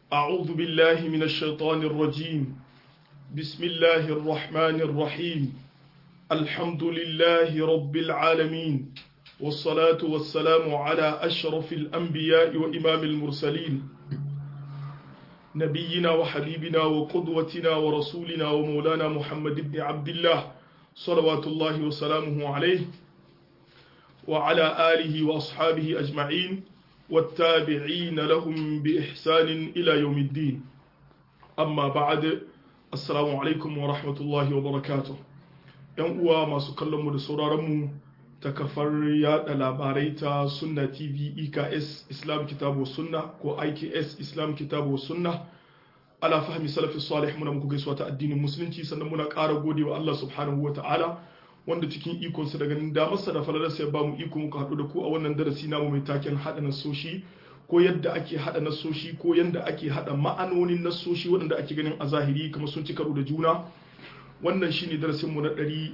أعوذ بالله من الشيطان الرجيم. بسم الله الرحمن الرحيم. الحمد لله رب العالمين، والصلاة والسلام على أشرف الأنبياء وإمام المرسلين، نبينا وحبيبنا وقدوتنا ورسولنا ومولانا محمد بن عبد الله صلوات الله وسلامه عليه وعلى آله وأصحابه أجمعين والتابعين لهم بإحسان إلى يوم الدين. أما بعد، السلام عليكم ورحمة الله وبركاته. ‘Yan uwa masu kallonmu da sauraronmu ta kafar yada labarai ta Sunna TV EKS Islam Kitabu Sunna ko IKS Islam Kitabu Sunna ala fahmi salafi salih, muna muku gaisuwa ta addinin musulunci, sannan muna ƙara godewa Allah subhanahu wa ta'ala wanda cikin ikonsa daga damarsa da falalarsa ya bamu iko muka haɗu da ku a wannan darasi namu mai taken haɗa nasoshi, ko yadda ake haɗa nasoshi, ko yadda ake haɗa ma'anonin nasoshi waɗanda ake ganin a zahiri kamar sun ci karo da juna. Wannan shine darasin mu na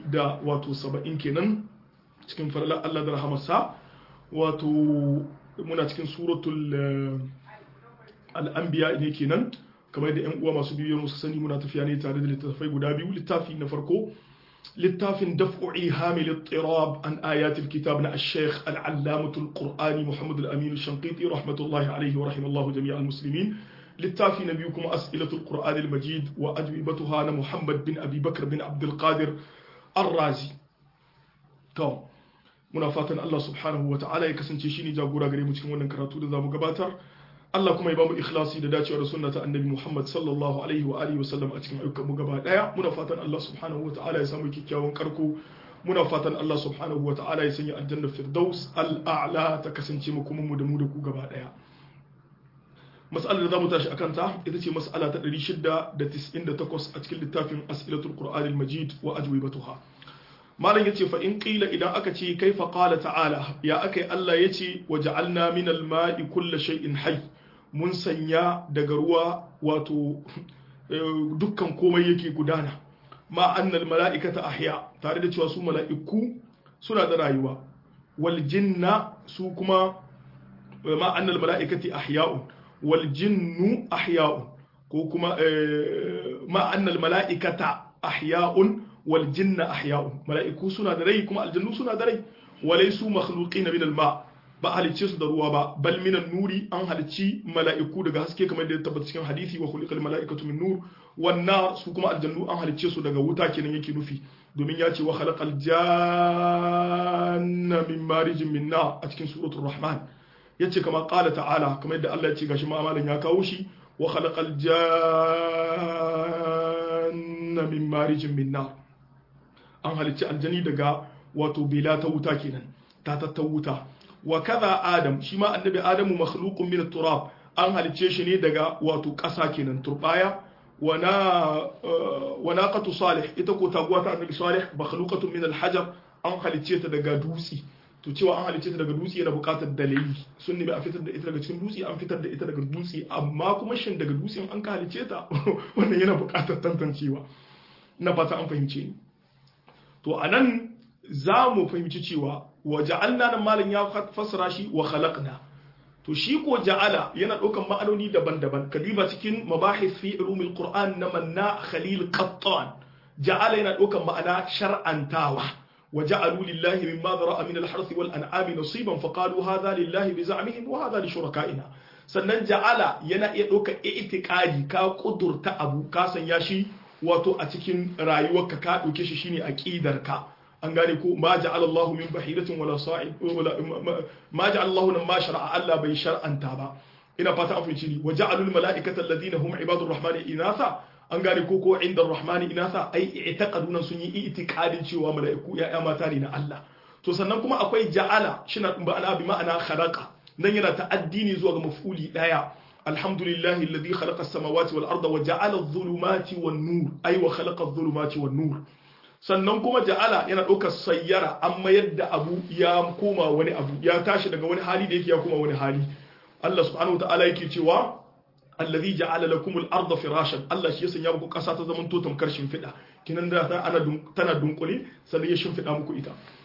170 kenan cikin falalar Allah da rahamarsa. Wato muna cikin suratul al-anbiya ne kenan, kamar da ƴan uwa masu bidiyo musu sani muna tafiya ne tare da littattafai guda biyu. Littafi na farko littafin daf'u ihamil ittirab an ayatil kitab na al-sheikh al-allamatul qur'ani Muhammad al-Amin al-Shanqiti rahmatullahi alayhi wa rahimallahu jami'al muslimin. littafi na biyu kuma as'ilatul qur'an al-majid wa ajwibatuha na Muhammad bin Abi Bakr bin Abdul Qadir Ar-Razi. To muna fatan Allah subhanahu wa ta'ala ya kasance shine jagora gare mu cikin wannan karatu da zamu gabatar. Allah kuma ya bamu ikhlasi da dacewa da sunna ta annabi Muhammad sallallahu alaihi wa alihi wa sallam a cikin ayyukan mu gaba daya. Muna fatan Allah subhanahu wa ta'ala ya samu kikkiawan karko. Muna fatan Allah subhanahu wa ta'ala ya sanya aljanna firdaus al-a'la ta kasance mu kuma mu da ku gaba daya. Mas'alar da zamu tashi akan ta ita ce mas'ala ta 698 a cikin littafin as'ilatul qur'an al-majid wa ajwibatuha. Malam yace fa in qila, idan aka ce kaifa qala ta'ala, ya akai Allah yace waja'alna minal ma'i kulli shay'in hayy, mun sanya daga ruwa wato dukkan komai yake gudana. Ma annal mala'ikata ahya, tare da cewa su mala'iku suna da rayuwa. Wal jinna su kuma ma annal mala'ikati ahya'un wal jinnu ahya'un, ko kuma ma annal mala'ikata ahya'un wal jinna ahya'un, mala'iku suna da rai kuma aljannu suna da rai. Walaysu makhluqina min al-ma, ba halicce su da ruwa ba, bal min an-nuri, an halicci mala'iku daga haske kamar da ya tabbata cikin hadisi wa khuliqal mala'ikatu min nur. Wan nar, su kuma aljannu an halicce su daga wuta kenan yake nufi, domin ya ce wa khalaqal janna min marijin min nar a cikin suratul rahman. yace kama qala ta'ala, kamar yadda Allah ya ce gashi ma'amalan ya kawo shi, wa khalaqal janna min marijin min nar, an halicci aljani daga wato bela ta wuta kenan, ta wuta. Wa kaza adam, shi ma annabi adamu makhluqun min turab, an halicce shi ne daga wato ƙasa kenan, turbaya. wa naqatu salih, ita ko taguwa ta annabi salih makhluqatun min alhajar, an halicce ta daga dutse. To cewa an halicce ta daga dutse yana buƙatar dalili, sun nemi a fitar da ita daga cikin dutse, an fitar da ita daga dutse, amma kuma shin daga dutse an ka halicce ta wannan yana buƙatar tantancewa. Na fata an fahimce ni. To anan za mu fahimci cewa wa ja'alna, nan malam ya fassara shi wa khalaqna. To shi ko ja'ala yana ɗaukan ma'anoni daban-daban. Kadiba cikin mabahith fi ulumil Qur'an na Manna Khalil Qattan, ja'ala yana ɗaukan ma'ana shar'antawa. wa ja'alu lillahi mimma dhara'a min al-harth wal an'ami nasiban faqalu hadha lillahi bi za'mihim wa hadha li shuraka'ina. Sannan ja'ala yana iya ɗaukar i'tiqadi, ka kudurta abu ka sanya shi wato a cikin rayuwarka, ka ɗauke shi shine aqidarka. An gane ko ma ja'ala Allahu min bahiratin wala sa'id wala ma ja'ala Allahu nan ma shar'a, Allah bai shar'anta ba. Ina fata an fahimci ni. Wa ja'alul mala'ikata alladhina hum ibadur rahmani inatha, an gane ko inda rahmani inatha, ai i'taqaduna, sun yi i'tiqadin cewa mala'iku ya'ya mata ne na Allah. To sannan kuma akwai ja'ala, shina ba'ana bi ma'ana khalaqa, nan yana ta'addi ne zuwa ga maf'uli daya. Alhamdulillahi alladhi khalaqa as-samawati wal arda wa ja'ala adh-dhulumati wan nur, ay wa khalaqa adh-dhulumati wan nur. Sannan kuma ja'ala yana ɗaukar sayyara, amma yadda abu ya koma wani abu, ya tashi daga wani hali da yake ya koma wani hali. Allah subhanahu wata'ala yake cewa allazi ja'ala lakumul arda firashan, Allah shi ya sanya muku ƙasa ta zaman to tamkar shimfiɗa, kinan da tana dunkule sannan ya shimfiɗa muku ita.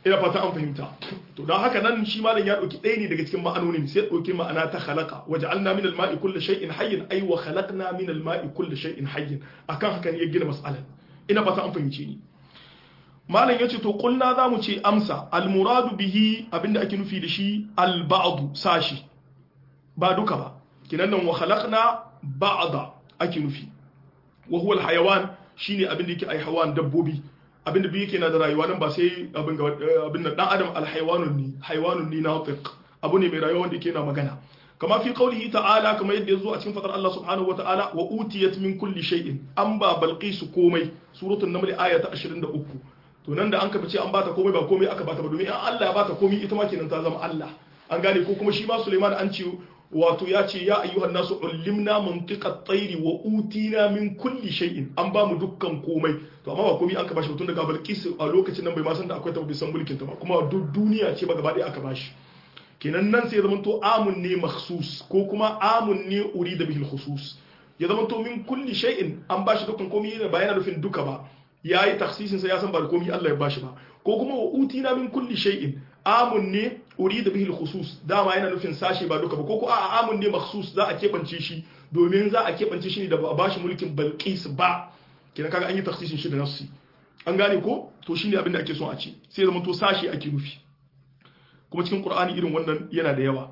ina fata an fahimta to dan haka nan shi malam ya dauki ɗaya ne daga cikin ma'anonin sai dauki ma'ana ta khalaqa waja'alna min al-ma'i kulli shay'in hayyin ay wa khalaqna min al-ma'i kulli shay'in hayyin akan haka ne ya gina mas'alan ina fata an fahimce ni malam yace to kulna zamu ce amsa al-muradu bihi abinda ake nufi da shi al-ba'd sashi ba duka ba kinan nan wa khalaqna ba'da ake nufi wa huwa al-hayawan shine abinda yake ai hawan dabbobi abinda biyu yake na da rayuwa nan ba sai abin da dan adam alhaywanun ni natiq abu ne mai rayuwa wanda yake na magana kama fi qawlihi ta'ala kama yadda yazo a cikin fadar Allah subhanahu wa ta'ala wa utiyat min kulli shay'in an ba balqisu komai suratul naml aya ta 23 to nan da an kafa ce an bata komai ba komai aka bata ba domin in Allah ya bata komai ita ma kenan ta zama Allah an gane ko kuma shi ma Sulaiman an ce wato ya ce ya ayyuhan nasu ullimna mantiqat tayri wa utina min kulli shay'in an ba mu dukkan komai to amma ba komai an ka bashi tun daga Balqis a lokacin nan bai ma san da akwai ta bisan mulkin ta ba kuma duk duniya ce ba gaba ɗaya aka bashi kenan nan sai ya zama to amun ne makhsus ko kuma amun ne urida bihi khusus ya zama to min kulli shay'in an bashi dukkan komai ba yana nufin duka ba yayi takhsisin sa ya san ba komai Allah ya bashi ba ko kuma wa utina min kulli shay'in amun ne urida bihi al-khusus dama yana nufin sashi ba duka ba ko a amun ne makhsus za a kebance shi domin za a kebance shi ne da ba bashi mulkin Balqis ba kina kaga an yi takhsisin shi da nafsi an gane ko to shine abin da ake so a ce sai zaman to sashi ake nufi kuma cikin Qur'ani irin wannan yana da yawa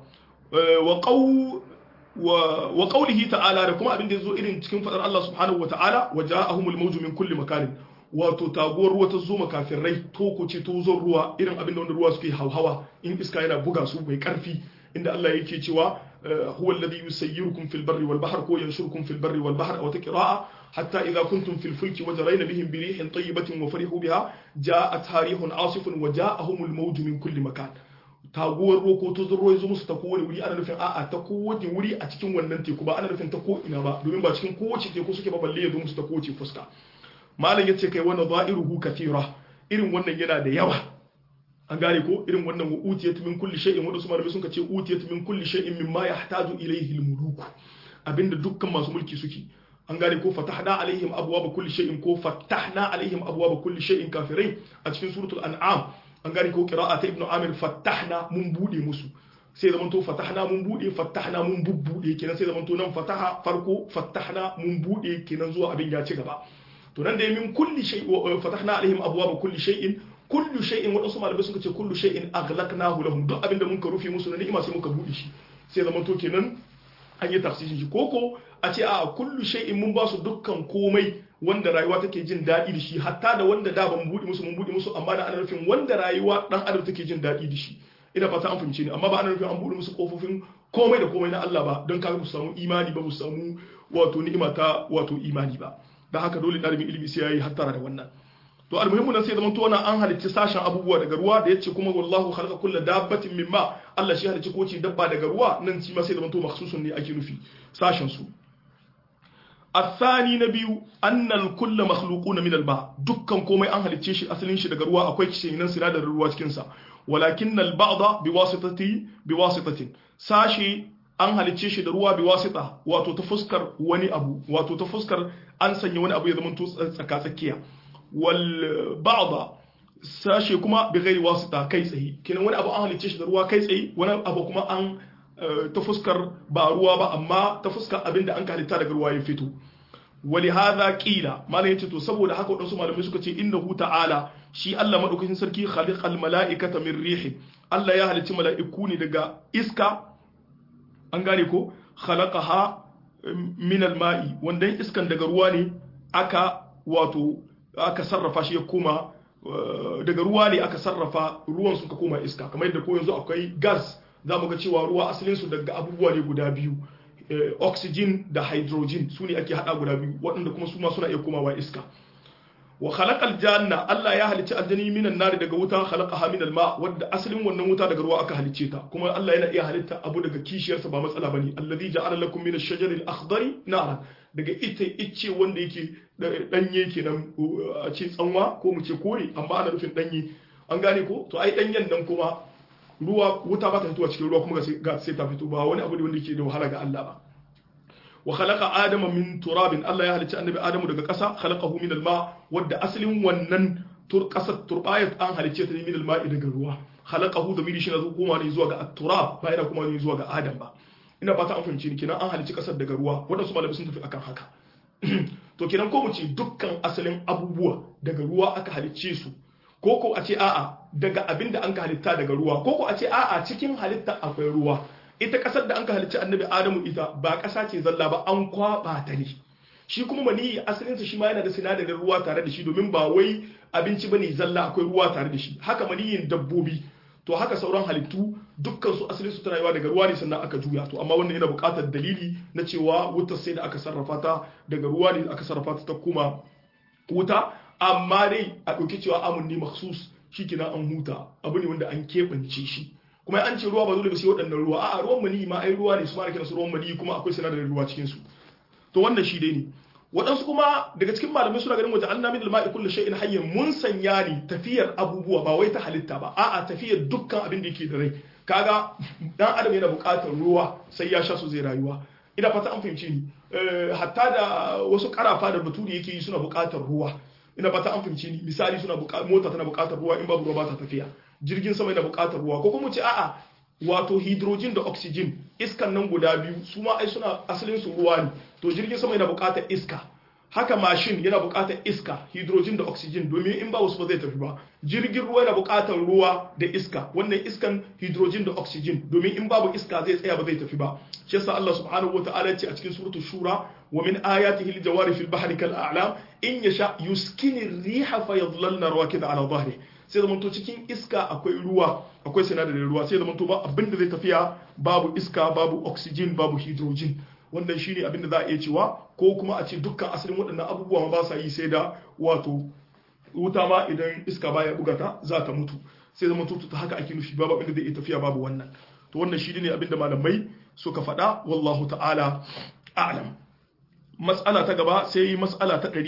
wa qawlihi ta'ala da kuma abin da yazo irin cikin fadar Allah subhanahu wa ta'ala waja'ahumul mawju min kulli makanin wato taguwar ruwa ta zo makafirai to ku ce to zon ruwa irin abin da wanda ruwa suke hauhawa in iska yana buga su mai karfi inda Allah yake cewa huwa alladhi yusayyirukum fil barri wal bahr ko yanshurukum fil barri wal bahr aw taqra'a hatta idha kuntum fil fulki wajrayna bihim bi rihin tayyibatin wa farihu biha ja'at harihun asifun wa ja'ahumul mawju min kulli makan taguwar ruwa ko to zon ruwa yazo musu ta kowane wuri ana nufin a'a ta kowace wuri a cikin wannan teku ba ana nufin ta ko ina ba domin ba cikin kowace teku suke ba balle yazo musu ta kowace fuska malam yace kai wannan za'iruhu kathira irin wannan yana da yawa an gane ko irin wannan utiyat min kulli shay'in wanda su malamai sun ce utiyat min kulli shay'in mimma yahtaju ilayhi al-muluk abinda dukkan masu mulki suke an gane ko fatahna alaihim abwaaba kulli shay'in ko fatahna alaihim abwaaba kulli shay'in kafirai a cikin suratul an'am an gane ko qira'ata ibnu amir fatahna mun bude musu sai zaman to fatahna mun bude fatahna mun bubbude kenan sai zaman to nan fataha farko fatahna mun bude kenan zuwa abin ya ci gaba to nan da min kulli shay fatahna alaihim abwaaba kulli shay'in kullu shay'in wa usma da suka ce kullu shay'in aghlaqnahu lahum duk abinda mun ka rufe musu na ni'ima sai muka bude shi sai zaman to kenan an yi tafsirin shi koko a ce a kullu shay'in mun ba su dukkan komai wanda rayuwa take jin dadi da shi hatta da wanda da ban bude musu mun bude musu amma da ana nufin wanda rayuwa dan adam take jin dadi da shi ina fata an fahimce ni amma ba ana nufin an bude musu kofofin komai da komai na Allah ba don kaga su samu imani ba su samu wato ni'ima ta wato imani ba da haka dole ɗalibin ilimi sai yayi hattara da wannan to almuhimmu nan sai zaman to wannan an halicci sashen abubuwa daga ruwa da yace kuma wallahu khalaqa kulla dabbatin mimma Allah shi halicci koci dabba daga ruwa nan shi ma sai zaman to makhsusun ne ake nufi sashen su الثاني نبي أن الكل مخلوقون من الماء دكان كومي أن halicce shi asalin shi daga ruwa akwai kishinan sinadarin ruwa cikin sa walakin al-ba'd biwasitatin sashi an halicce shi da ruwa biwasita wato ta fuskar wani abu wato ta fuskar an sanya wani abu ya zama tsaka tsakiya wal ba'd sashi kuma bi ghairi wasita kai tsaye kenan wani abu an halicce shi da ruwa kai tsaye wani abu kuma an ta fuskar ba ruwa ba amma ta fuskar abinda an halitta daga ruwa ya fito wali hadha qila malai yace to saboda haka wadansu malamai suka ce innahu ta'ala shi Allah madaukakin sarki khaliqal mala'ikata min rih Allah ya halicci mala'iku ne daga iska an gane ko khalaqaha min al-ma'i wannan iskan daga ruwa ne aka sarrafa shi ya koma daga ruwa ne aka sarrafa ruwan suka koma iska kamar yadda ko yanzu akwai gas zamu ga cewa ruwa asalin su daga abubuwa ne guda biyu oxygen da hydrogen su ne ake hada guda biyu waɗanda kuma su ma suna iya komawa iska wa khalaqal janna Allah ya halicci aljani minan nari daga wuta khalaqaha min alma wadda asalin wannan wuta daga ruwa aka halicce ta kuma Allah yana iya halitta abu daga kishiyarsa ba matsala bane alladhi ja'ala lakum min ash-shajari al-akhdari naran daga icce wanda yake danye kenan a ce tsanwa ko mu ce kore amma ana nufin danye an gane ko to ai danyen nan kuma ruwa wuta ba ta fitowa cikin ruwa kuma ga sai ta fito ba wani abu ne wanda yake da wahala ga Allah ba wa khalaqa adama min turabin Allah ya halicci annabi adamu daga ƙasa khalaqahu min alma wadda asalin wannan kasar turbayat an halicce ta ne min al-ma'i daga ruwa khalaqahu da miri shi na kuma ne zuwa ga at-turab ba yana kuma ne zuwa ga adam ba ina fata an fahimci ni kenan an halicci kasar daga ruwa wadansu malamai sun tafi akan haka to kenan ko mu ce dukkan asalin abubuwa daga ruwa aka halicce su ko a ce a'a daga abin da an ka halitta daga ruwa ko a ce a'a cikin halitta akwai ruwa ita kasar da an ka halicci annabi adamu ita ba kasa ce zalla ba an kwaba ta ne shi kuma maniyi asalinsa shi ma yana da sinadarin ruwa tare da shi domin ba wai abinci bane zalla akwai ruwa tare da shi haka maniyin dabbobi to haka sauran halittu dukkan su asalin su tana yawa daga ruwa ne sannan aka juya to amma wannan yana buƙatar dalili na cewa wutar sai da aka sarrafa ta daga ruwa ne aka sarrafa ta kuma wuta amma dai a ɗauki cewa amun ne makhsus shikenan an huta abu ne wanda an keɓance shi kuma an ce ruwa ba dole ba sai waɗannan ruwa a'a ruwan mani ma ai ruwa ne su ma da su ruwan mani kuma akwai sinadarin ruwa cikin su to wannan shi dai ne waɗansu kuma daga cikin malamai suna ganin wajen annabi da ma'i kullu shay'in hayyin mun sanya ni tafiyar abubuwa ba wai ta halitta ba a'a tafiyar dukkan abin da yake da rai kaga dan adam yana buƙatar ruwa sai ya sha su zai rayuwa ina fata an fahimci ni hatta da wasu karafa da baturi yake yi suna buƙatar ruwa ina fata an fahimci ni misali suna mota tana buƙatar ruwa in babu ruwa ba ta tafiya jirgin sama yana buƙatar ruwa ko kuma ce a'a wato hydrogen da oxygen iskan nan guda biyu su ma ai suna asalin su ruwa ne to jirgin sama yana buƙatar iska haka mashin yana buƙatar iska hydrogen da oxygen domin in ba wasu ba zai tafi ba jirgin ruwa yana buƙatar ruwa da iska wannan iskan hydrogen da oxygen domin in babu iska zai tsaya ba zai tafi ba shi yasa Allah subhanahu wataala ce a cikin suratul shura wa min ayatihi al-jawari fil bahri kal a'lam in yasha yuskini ar-riha fayadhlalna rawakida ala dhahri sai zaman to cikin iska akwai ruwa akwai sinadarin ruwa sai zaman to ba abinda zai tafiya babu iska babu oxygen babu hydrogen wannan shine abinda za a iya cewa ko kuma a ce dukkan asalin waɗannan abubuwa ba sa yi sai da wato wuta ma idan iska baya bugata za ta mutu sai zaman to ta haka ake nufi babu abinda zai iya tafiya babu wannan to wannan shine abinda malamai suka faɗa wallahu ta'ala a'lam mas'ala ta gaba sai mas'ala ta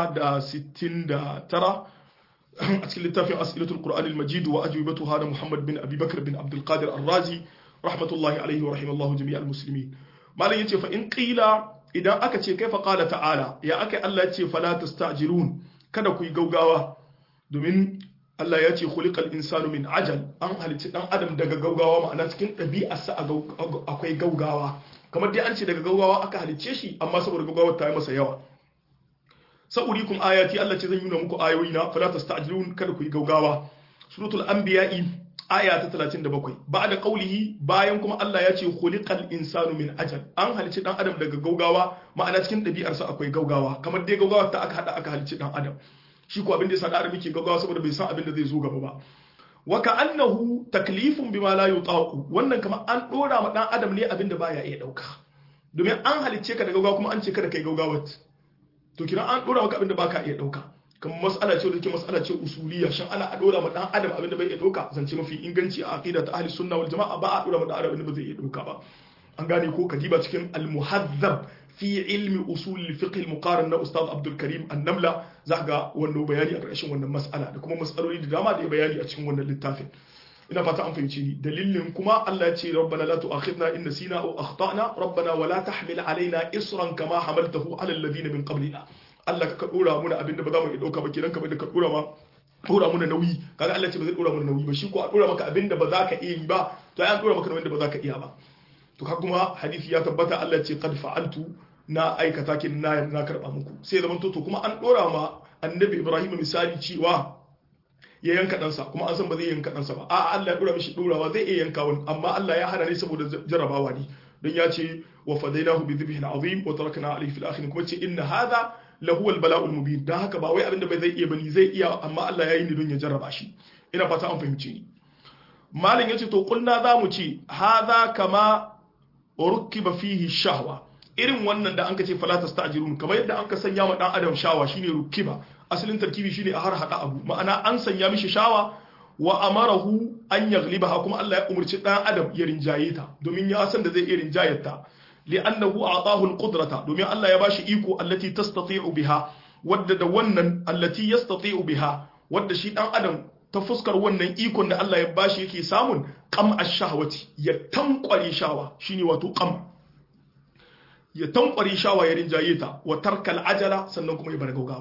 969 a cikin littafin as'ilatul qur'an al-majid wa ajwibatuha da Muhammad bin Abi Bakr bin Abdul Qadir Ar-Razi rahmatullahi alayhi wa rahimallahu jami'al muslimin malam yace fa in qila idan aka ce kaifa qala ta'ala ya aka Allah yace fala tastajirun kada ku yi gaugawa domin Allah ya ce khuliqal insanu min ajal an halicci dan adam daga gaugawa ma'ana cikin ɗabi'arsa akwai gaugawa kamar dai an ce daga gaugawa aka halicce shi amma saboda gaugawar ta yi masa yawa sa'urikum ayati Allah ce zan yi muku ayoyina fala tasta'jilun kada ku yi gaugawa suratul anbiya'i aya ta 37 ba'da qawlihi bayan kuma Allah ya ce khuliqal insanu min ajal an halicci dan adam daga gaugawa ma'ana cikin ɗabi'arsa akwai gaugawa kamar dai gaugawar ta aka hada aka halicci dan adam shi ko abin da yasa da adam yake gaugawa saboda bai san abin da zai zo gaba ba wa ka'annahu taklifun bima la yutaqu wannan kamar an dora ma dan adam ne abin da baya iya dauka domin an halicce ka da gaugawa kuma an ce kada kai gaugawar to kina an dora maka abin da baka iya dauka kamar mas'ala ce da ke mas'ala ce usuliyya shin ana dora ma dan adam abin da bai iya dauka zance mafi inganci a aqida ta ahli sunna wal jamaa ba a dora ma dan adam abin da ba zai iya dauka ba an gane ko kadiba cikin al-muhazzab fi ilmi usul al-fiqh al-muqaran na ustad Abdul Karim An-Namla zaka wannan bayani a ƙarshen wannan mas'ala da kuma mas'aloli da dama da ya bayani a cikin wannan littafin ina fata an fahimci ni dalilin kuma Allah ya ce rabbana la tu'akhidna in nasina aw akhtana rabbana wala tahmil alaina isran kama hamaltahu ala alladhina min qablina Allah ka dora muna abinda ba za mu iya dauka ba kiran kamar da ka dora muna nauyi kaga Allah ya ce ba zai dora muna nauyi ba shi ko a dora maka abinda ba za ka iya yi ba to ai an dora maka nauyin da ba za ka iya ba to kaga kuma hadisi ya tabbata Allah ya ce qad fa'altu na aikata kin na karba muku sai zaman to kuma an dora ma annabi Ibrahim misali cewa ya yanka ɗansa kuma an san ba zai yanka ɗansa ba a'a Allah ya dora mishi dorawa zai iya yanka wani amma Allah ya hana ne saboda jarabawa ne don ya ce wa fadainahu bi dhibhin azim wa tarakna alayhi fil akhirin kuma ce inna hadha lahu al bala'ul mubin dan haka ba wai abinda bai zai iya bane zai iya amma Allah ya yi ni don ya jarraba shi ina fata an fahimce ni malin yace to kulna zamu ce hadha kama rukiba fihi shahwa irin wannan da anka ce fala tastajirun kamar yadda anka sanya ma dan adam shawa shine rukiba asalin tarkibi shine a har hada abu ma'ana an sanya mishi shawa wa amarahu an yaghlibaha kuma Allah ya umurci dan adam ya rinjaye ta domin ya san da zai iya rinjayar ta li'annahu a'tahu al-qudrata domin Allah ya bashi iko allati tastati'u biha wadda da wannan allati yastati'u biha wadda shi dan adam ta fuskar wannan ikon da Allah ya bashi yake samun qam ash-shahwati ya tankware shawa shine wato qam ya tankware shawa ya rinjaye ta wa tarkal ajala sannan kuma ya bar gaugawa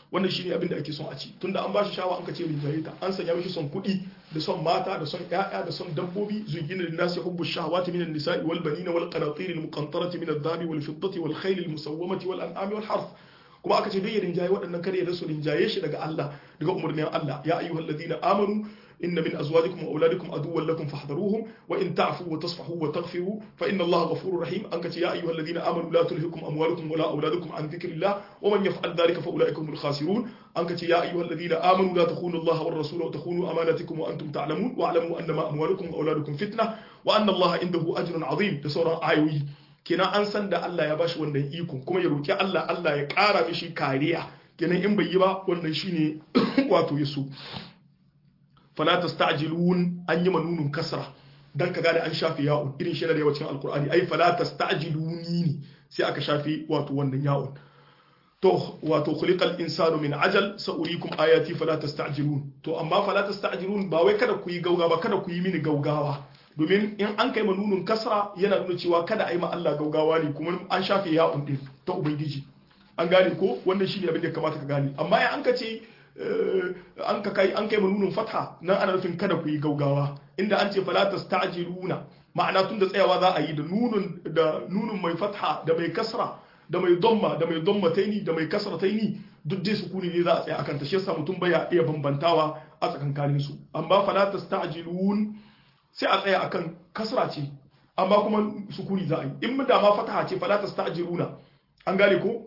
wannan shine abin da ake son a ci tunda an bashi shawa an ka ce rinjaye ta an sanya mishi son kuɗi da son mata da son ƴaƴa da son dabbobi zuyyina lin-nasi hubbu ash-shahawati min an-nisa'i wal banina wal qanatir al-muqantarati min adh-dhahabi wal fiddati wal khayl al-musawwamati wal an'ami wal harth kuma aka ce duk ya rinjaye waɗannan kare da su rinjaye shi daga Allah daga umarnin Allah ya ayyuhalladhina amanu inna min azwajikum wa auladikum aduwwan lakum fahdharuhum wa in ta'fu wa tasfahu wa taghfiru fa inna Allaha ghafurur rahim an kace ya ayyuhalladhina amanu la tulhikum amwalukum wa la auladukum an dhikrillah wa man yaf'al dhalika fa ulaika humul khasirun an kace ya ayyuhalladhina amanu la takhunu Allaha war rasula wa takhunu amanatikum wa antum ta'lamun wa a'lamu annama amwalukum wa auladukum fitnah wa anna Allaha indahu ajrun 'azim da sauran ayoyi kenan an san da Allah ya bashi wannan iko kuma ya roki Allah Allah ya kara mishi kariya kenan in bai yi ba wannan shine wato yaso fala tasta'jilun an yi manunun kasra dan ka gane an shafi ya'un irin shi da yawancin alqur'ani ai fala tasta'jiluni sai aka shafi wato wannan ya'un to wato khuliqal insanu min ajal sa'urikum ayati fala tasta'jilun to amma fala tasta'jilun ba wai kada ku yi gaugawa kada ku yi mini gaugawa domin in an kai manunun kasra yana nuna cewa kada a yi ma Allah gaugawa ne kuma an shafe ya'un din ta ubangiji an gane ko wannan shine abin da ya kamata ka gane amma in an ka ce an kai manunun fatha nan ana nufin kada ku yi gaugawa inda an ce fala tasta'jiluna ma'ana tun da tsayawa za a yi da nunun mai fatha da mai kasra da mai damma da mai dammataini da mai kasrataini duk dai sukuni ne za a tsaya akan ta shi yasa mutum baya iya bambantawa a tsakankanin su amma fala tasta'jilun sai a tsaya akan kasra ce amma kuma sukuni za a yi in da ma fataha ce fala tasta'jiluna an gane ko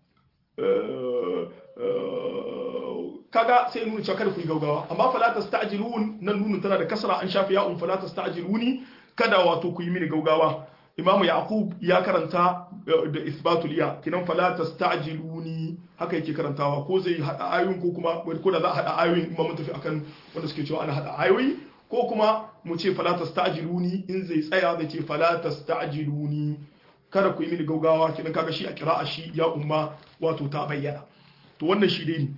kaga sai nuna cewa kada ku yi gaugawa amma fala tasta'jilun nan nunun tana da kasra an shafi ya'un fala tasta'jiluni kada wato ku yi mini gaugawa imamu yaqub ya karanta da isbatul ya kinan fala tasta'jiluni haka yake karantawa ko zai hada ayoyin ko kuma ko da za a hada ayoyin imam tafi akan wanda suke cewa ana hada ayoyi ko kuma mu ce fala tasta'jiluni in zai tsaya zai ce fala tasta'jiluni kada ku yi mini gaugawa kinan kaga shi a qira'a shi ya umma wato ta bayyana to wannan shi dai ne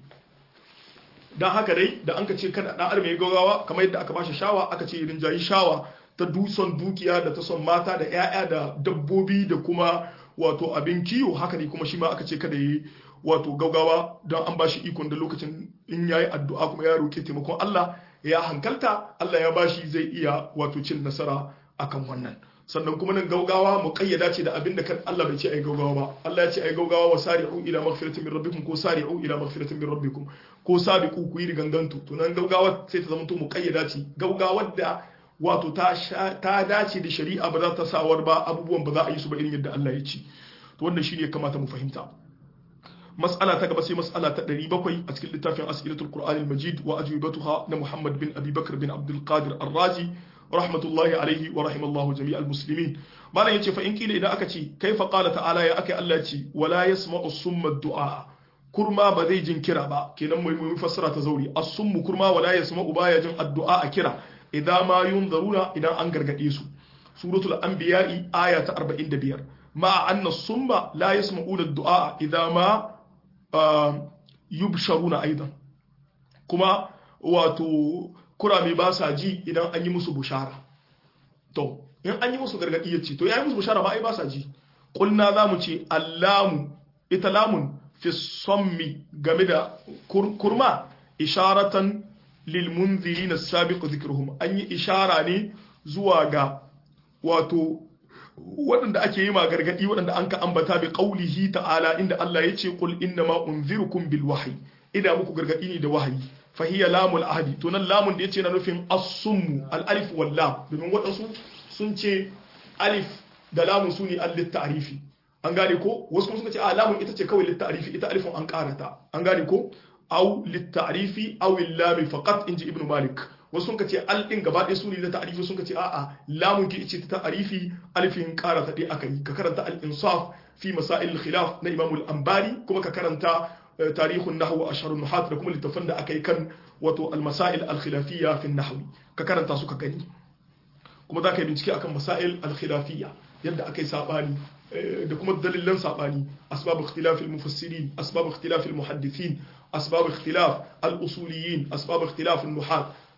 dan haka dai da an ka ce kada dan arme gaugawa kamar yadda aka bashi shawa aka ce rinjayi shawa ta duson dukiya da ta son mata da 'ya'ya da dabbobi da kuma wato abin kiyo haka ne kuma shi ma aka ce kada yi wato gaugawa don an bashi ikon da lokacin in yayi addu'a kuma ya roke taimakon Allah ya hankalta Allah ya bashi zai iya wato cin nasara akan wannan sannan kuma nan gaugawa muqayyada ce da abin da kan Allah bai ce ai gaugawa ba Allah ya ce ai gaugawa wa sari'u ila maghfiratin min rabbikum ko sari'u ila maghfiratin min rabbikum ko sabiqu ku yi rigangantu to nan gaugawa sai ta zama to muqayyada ce gaugawar da wato ta dace da shari'a ba za ta sawar ba abubuwan ba za a yi su ba irin yadda Allah ya ce to wannan shine ya kamata mu fahimta mas'ala ta gaba sai mas'ala ta 700 a cikin littafin as'ilatul qur'anil majid wa ajwibatuha na Muhammad bin Abi Bakr bin Abdul Qadir Ar-Razi rahmatullahi alayhi wa rahimallahu jami'al muslimin malan yace fa in kila idan aka ce kaifa qala ta'ala ya akai Allah ya ce wala yasma'u summa du'a kurma ba zai jin kira ba kenan mu fassara ta zauri as-summu kurma wala yasma'u baya jin addu'a a kira idan ma yunzaruna idan an gargade su suratul anbiya'i aya ta 45 ma anna summa la yasma'una ad-du'a idan ma yubsharuna aidan kuma wato kurame ba sa ji idan an yi musu bushara to in an yi musu gargadi yace to yayi musu bushara ba ai ba sa ji qulna zamu ce allamu ita lamun fi sammi game da kurma isharatan lilmunzirin as-sabiq dhikruhum an yi ishara ne zuwa ga wato waɗanda ake yi ma gargadi waɗanda an ka ambata bi qaulihi ta'ala inda Allah yace qul innama unzirukum bil wahyi idan muku gargadi ne da wahayi fa hiya lamul ahdi to nan lamun da yace na nufin as-summu al-alif wal lam domin waɗansu sun ce alif da lamun sune al-ta'rifi an gane ko wasu kuma suka ce a lamun ita ce kawai lit-ta'rifi ita alifun an karata an gane ko aw lit-ta'rifi aw al-lam faqat inji ibnu malik wasu sun ce al din gaba ɗaya sune da ta'rifi sun ce a'a lamun ki ce ta ta'rifi alifin karata dai akai ka karanta al-insaf fi masail al-khilaf na imam al-anbari kuma ka karanta tarihun nahwu ashhar an-nuhat da kuma littafan da akai kan wato al-masail al-khilafiyya fi an-nahwi ka karanta su ka gani kuma za ka yi bincike akan masail al-khilafiyya yadda akai sabani da kuma dalilan sabani asbab ikhtilaf al-mufassirin asbab ikhtilaf al-muhaddithin asbab ikhtilaf al-usuliyin asbab ikhtilaf an-nuhat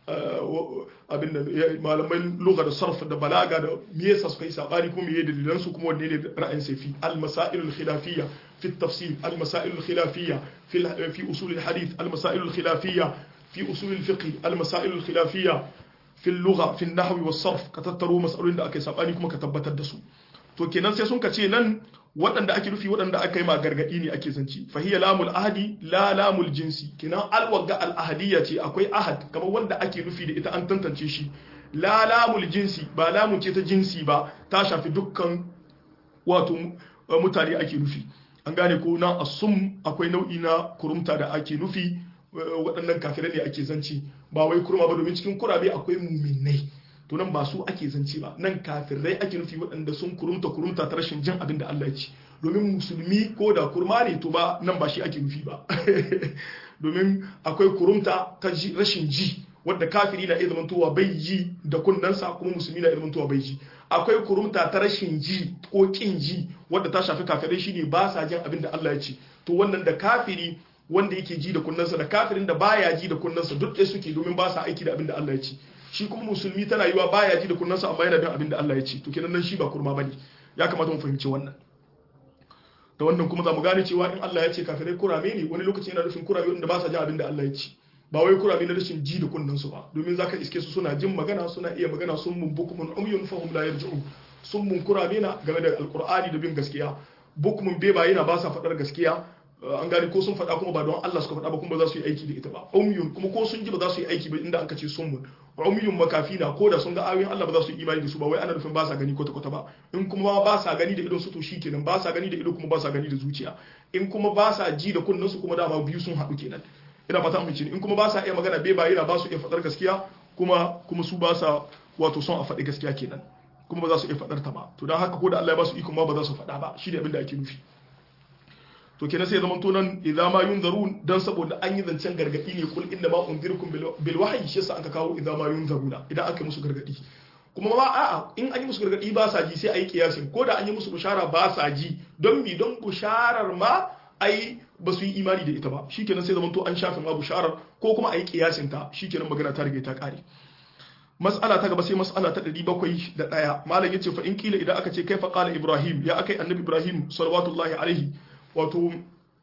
abin da malaman lugha da sarf da balaga da me yasa suka yi sabani kuma me dalilan su kuma wanne ne ra'ayin sayfi al-masail al-khilafiyya fi at-tafsir al-masail al-khilafiyya fi usul al-hadith al-masail al-khilafiyya fi usul al-fiqh al-masail al-khilafiyya fi al-lugha fi an-nahw was-sarf ka tattaro mas'alolin da ake sabani kuma ka tabbatar da su to kenan sai sun ka ce nan waɗanda ake nufi waɗanda aka yi ma gargaɗi ne ake zanci fahiya lamul ahadi la lamul jinsi kenan alwagga al-ahadiyya ce akwai ahad kamar wanda ake nufi da ita an tantance shi la lamul jinsi ba lamun ce ta jinsi ba ta shafi dukkan wato mutane ake nufi an gane ko na asum akwai nau'i na kurumta da ake nufi waɗannan kafirai ne ake zanci ba wai kurma ba domin cikin kurabe akwai muminai to nan ba su ake zance ba nan kafirai ake nufi waɗanda sun kurumta ta rashin jin abin da Allah ya ce domin musulmi ko da kurma ne to ba nan ba shi ake nufi ba domin akwai kurumta ta rashin ji wadda kafiri na iya zamantowa bai ji da kunnansa kuma musulmi na iya zamantowa bai ji akwai kurumta ta rashin ji ko kin ji wadda ta shafi kafirai shine ba sa jin abin da Allah ya ce to wannan da kafiri wanda yake ji da kunnansa da kafirin da baya ji da kunnansa duk ɗaya suke domin ba sa aiki da abin da Allah ya ce shi kuma musulmi tana yiwa baya ji da kunnansa amma yana bin abin da Allah ya ce to kenan nan shi ba kurma bane ya kamata mu fahimci wannan da wannan kuma za mu gane cewa in Allah ya ce kafirai kurame ne wani lokaci yana nufin kurame wanda ba sa jin abin da Allah ya ce ba wai kurame na rashin ji da kunnansu ba domin zaka iske su suna jin magana suna iya magana sun mun bukumun umyun fahum la yarji'un sun mun kurame na game da alqur'ani da bin gaskiya bukumun beba yana ba sa faɗar gaskiya an gani ko sun faɗa kuma ba don Allah suka faɗa ba kuma ba za su yi aiki da ita ba umyun kuma ko sun ji ba za su yi aiki ba inda aka ce summun umyun makafina ko da sun ga ayoyin Allah ba za su yi imani da su ba wai ana nufin ba sa gani kwata kwata ba in kuma ba sa gani da idon su to shikenan ba sa gani da ido kuma ba sa gani da zuciya in kuma ba sa ji da kunnen su kuma dama biyu sun haɗu kenan ina fata mun ci in kuma ba sa iya magana bai yana ba su iya faɗar gaskiya kuma su ba sa wato son a faɗi gaskiya kenan kuma ba za su iya faɗar ta ba to dan haka ko da Allah ya ba su iko ma ba za su faɗa ba shi ne abin da ake nufi to kenan sai zaman to nan idan ma yunzarun dan saboda an yi zancen gargadi ne kul inna ma unzirukum bil wahyi shi yasa aka kawo idan ma yunzaruna idan aka musu gargadi kuma ma a'a in an yi musu gargadi ba sa ji sai ayi kiyasin ko da an yi musu bushara ba sa ji don mi don busharar ma ai ba su yi imani da ita ba shikenan sai zaman to an shafe ma busharar ko kuma ayi kiyasin ta shikenan magana ta rige ta kare mas'ala ta gaba sai mas'ala ta 701 malam yace fa in kila idan aka ce kaifa qala ibrahim ya akai annabi ibrahim sallallahu alaihi wato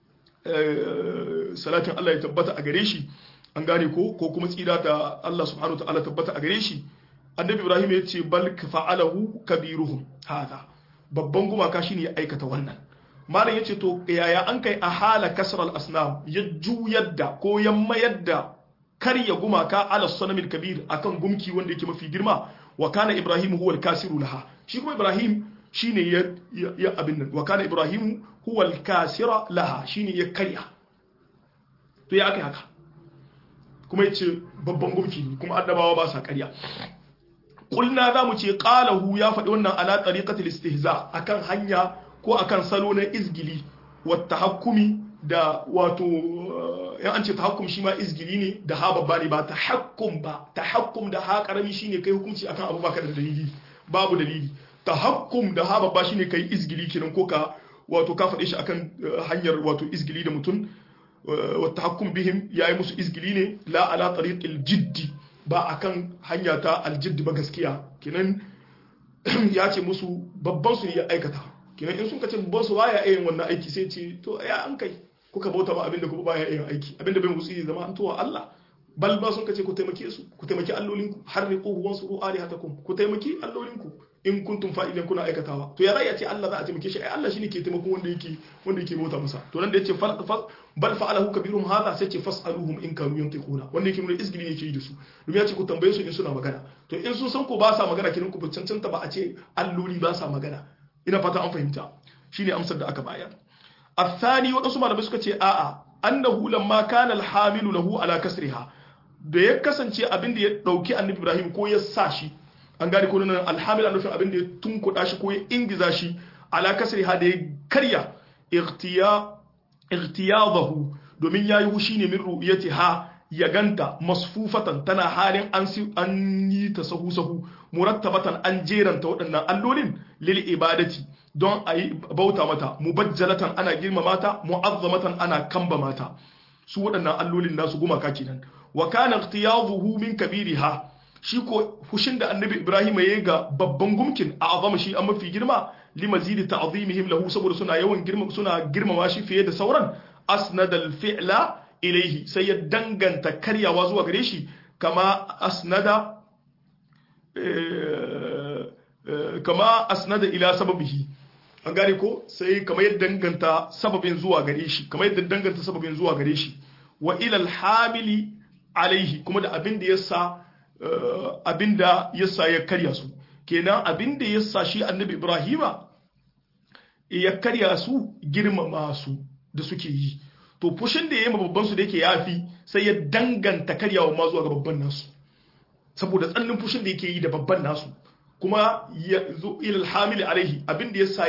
salatin Allah ya tabbata a gare shi an gane ko kuma tsira da Allah subhanahu wa ta'ala tabbata a gare shi annabi ibrahim ya ce bal fa'alahu kabiruhum hada babban gumaka shine ya aikata wannan malam yace to yaya an kai a hala kasr al asnam ya juyar da ko ya mayar da karya gumaka ala sanamil kabir akan gumki wanda yake mafi girma wa kana ibrahim huwa al kasiru laha shi kuma ibrahim shine ya abin nan wa kana ibrahim huwa al-kasira laha shine ya karya to ya aka haka kuma yace babban gumki ne kuma annabawa ba sa karya kulna zamu ce qalahu ya faɗi wannan ala tariqatil istihza akan hanya ko akan salo na izgili wa tahakkumi da wato yan an ce tahakkum shi ma izgili ne da ha babba ne ba tahakkum ba tahakkum da ha karami shine kai hukunci akan abu baka da dalili babu dalili tahakkum da ha babba shine kai izgili kiran ko ka wato ka faɗe shi akan hanyar wato izgili da mutum wa tahakkum bihim yayi musu izgili ne la ala tariqil jiddi ba akan hanya ta aljidd ba gaskiya kinan ya ce musu babban su ne ya aikata kinan in sun kace babban su baya yin wannan aiki sai ce to ya an kai kuka bauta ma abinda kuma baya yin aiki abinda bai musu zama an towa Allah bal ba sun kace ku taimake su ku taimaki allolinku harriquhu wansuru alihatakum ku taimaki allolinku in kuntum fa'ilan kuna aikatawa to ya zai ce Allah za a taimake shi ai Allah shine ke taimakon wanda yake bauta masa to nan da yace bal fa'alahu kabirum hadha sai ce fas'aluhum in kanu yantiquna wanda yake nuna izgili ne yake yi da su domin ya ce ku tambaye su in suna magana to in sun san ko ba sa magana kiran ku cancanta ba a ce alloli ba sa magana ina fata an fahimta shine amsar da aka bayar الثاني wadansu malamai suka ce a'a annahu lamma kana alhamilu lahu ala kasriha da ya kasance abin da ya dauki annabi Ibrahim ko ya sa shi an gane ko nan alhamil an nufin abin da ya tunkuda shi ko ya ingiza shi ala kasriha da ya karya ightiyadahu domin yayi hushi ne min ru'yatiha ya ganta masfufatan tana halin an yi ta sahu murattabatan an jeranta waɗannan allolin lil ibadati don a yi bauta mata mubajjalatan ana girmama ta mu'azzamatan ana kamba mata su waɗannan allolin nasu gumaka kenan wa kana iqtiyaduhu min kabiriha shi ko fushin da annabi Ibrahim ya ga babban gumkin a azama shi an mafi girma limazidi ta'zimihim lahu saboda suna yawan girmama shi fiye da sauran asnada al-fi'la ilayhi sai ya danganta karyawa zuwa gare shi kama asnada ila sababihi an gane ko sai kama ya danganta sababin zuwa gare shi kama ya danganta sababin zuwa gare shi wa ila al-hamili alaihi kuma da abinda yasa ya karya su kenan abinda yasa shi annabi Ibrahima ya karya su girmama su da suke yi to fushin da yayi babban su da yake yafi sai ya danganta karyawa ma zuwa ga babban nasu saboda tsannin fushin da yake yi da babban nasu kuma ya zo ila al-hamili alaihi abinda yasa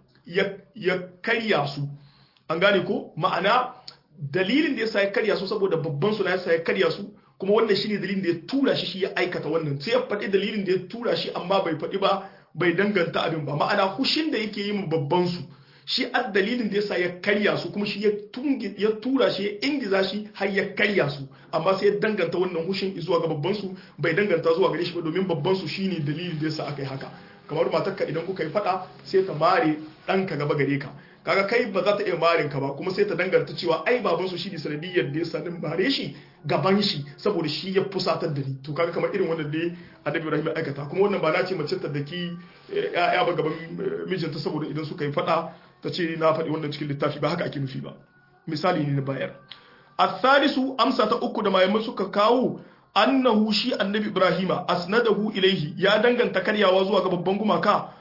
ya karya su an gane ko ma'ana dalilin da yasa ya karya su saboda babban su na yasa ya karya su kuma wannan shine dalilin da ya tura shi ya aikata wannan sai ya faɗi dalilin da ya tura shi amma bai faɗi ba bai danganta abin ba ma'ana hushin da yake yi babban su shi a dalilin da yasa ya karya su kuma shi ya tura shi ya ingiza shi har ya karya su amma sai ya danganta wannan hushin zuwa ga babban su bai danganta zuwa gare shi ba domin babban su shine dalilin da yasa aka yi haka kamar matarka idan kuka yi faɗa sai ta mare ɗanka gaba gare ka kaga kai ba za ta iya marin ka ba kuma sai ta danganta cewa ai baban su shine sanadiyyar da ya sanin mare shi gaban shi saboda shi ya fusatar da ni to kaga kamar irin wannan dai annabi Ibrahim ya aikata kuma wannan ba na ce mace ta daki ya ba gaban mijinta saboda idan suka yi fada ta ce na faɗi wannan cikin littafi ba haka ake nufi ba misali ne na bayar as-salisu amsa ta uku da malamai suka kawo annahu shi annabi Ibrahima asnadahu ilaihi ya danganta karyawa zuwa ga babban gumaka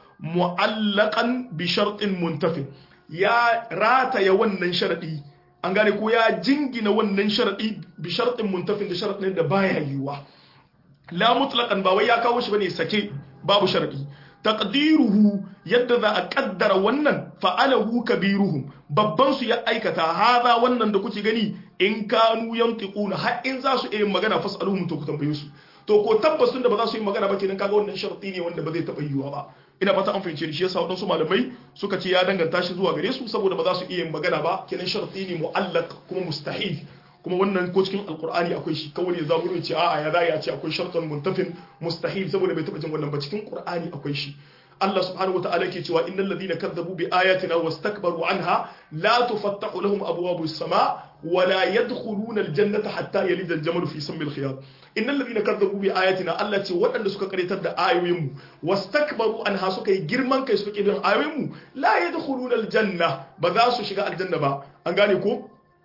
mu'allaqan bi shartin muntafin ya rataya wannan sharadi an gane ko ya jingina wannan sharadi bi shartin muntafin da sharadin da baya yiwa la mutlaqan ba wai ya kawo shi bane sake babu sharadi taqdiruhu yadda za a kaddara wannan fa'alahu kabiruhum babban su ya aikata hada wannan da kuke gani in kanu yantiquna har in za su yi magana fasaluhum to ku tambaye su to ko tabbas da ba za su yi magana ba kenan kaga wannan sharadi ne wanda ba zai taba yiwa ba ina fata an fahimce shi yasa wadansu malamai suka ce ya danganta shi zuwa gare su saboda ba za su iya magana ba kenan sharadi ne mu'allaq kuma mustahil kuma wannan ko cikin alqur'ani akwai shi kawai ya zamu ce a'a ya zai ya ce akwai shartun muntafin mustahil saboda bai taba jin wannan ba cikin qur'ani akwai shi Allah subhanahu wataala yake cewa innal ladina kadzabu bi ayatina wastakbaru anha la tufattahu lahum abwabus sama wa la yadkhuluna aljannata hatta yalija aljamal fi sammi alkhiyat innal ladina kadzabu bi ayatina Allah ce waɗanda suka karetar da ayoyin mu wastakbaru anha suka yi girman kai suka kidin ayoyin mu la yadkhuluna aljanna ba za su shiga aljanna ba an gane ko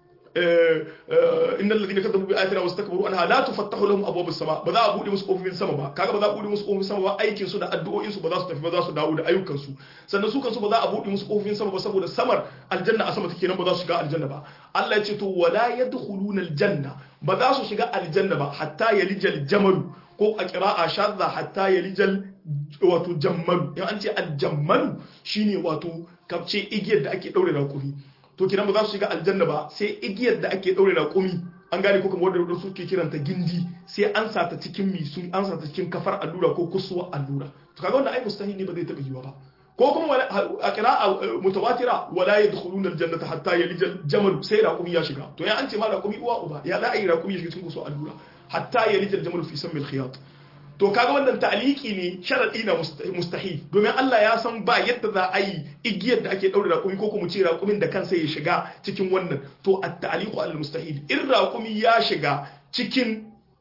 innal ladina kadzabu bi ayatina wastakbaru anha la tufattahu lahum abwabus sama ba za a bude musu kofofin sama ba kaga ba za a bude musu kofofin sama ba aikin su da addu'o'in su ba za su tafi ba za su dawo da ayyukan su sannan su kansu ba za a bude musu kofofin sama ba saboda samar aljanna a sama take nan ba za su shiga aljanna ba Allah ya ce to wala yadkhuluna aljanna ba za su shiga aljanna ba hatta yalijal jamal ko a qira'a shadda hatta yalijal wato jammal in an ce aljammal shine wato kapce igiyar da ake daure rakumi to kiran ba za su shiga aljanna ba sai igiyar da ake daure raƙumi an gane ko kamar wanda suke kiranta gindi sai an sata cikin misu an sata cikin kafar allura ko kusuwa allura to kaga wannan ai mustahil ne ba zai taba yiwa ba ko kuma a qira'a mutawatira wala yadkhuluna aljannata hatta yalija aljamal sai raƙumi ya shiga to ya an ce ma raƙumi uwa uba ya za a yi raƙumi ya shiga cikin kusuwa allura hatta yalija aljamal fi sammi alkhiyat to kaga wannan ta'aliki ne sharadi na mustahil domin Allah ya san ba yadda za a yi igiyar da ake daure raƙumi ko kuma ce raƙumin da kansa ya shiga cikin wannan to at-ta'liqu al-mustahil in raƙumi ya shiga cikin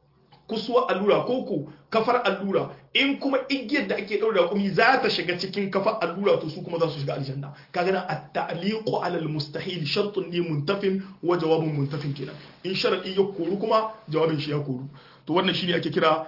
kusuwa allura ko ko kafar allura in kuma igiyar da ake daure raƙumi za ta shiga cikin kafar allura to su kuma za su shiga aljanna kaga na at-ta'liqu al-mustahil shartun ne muntafin wa jawabun muntafin kenan in sharadi ya koru kuma jawabin shi ya koru to wannan shine ake kira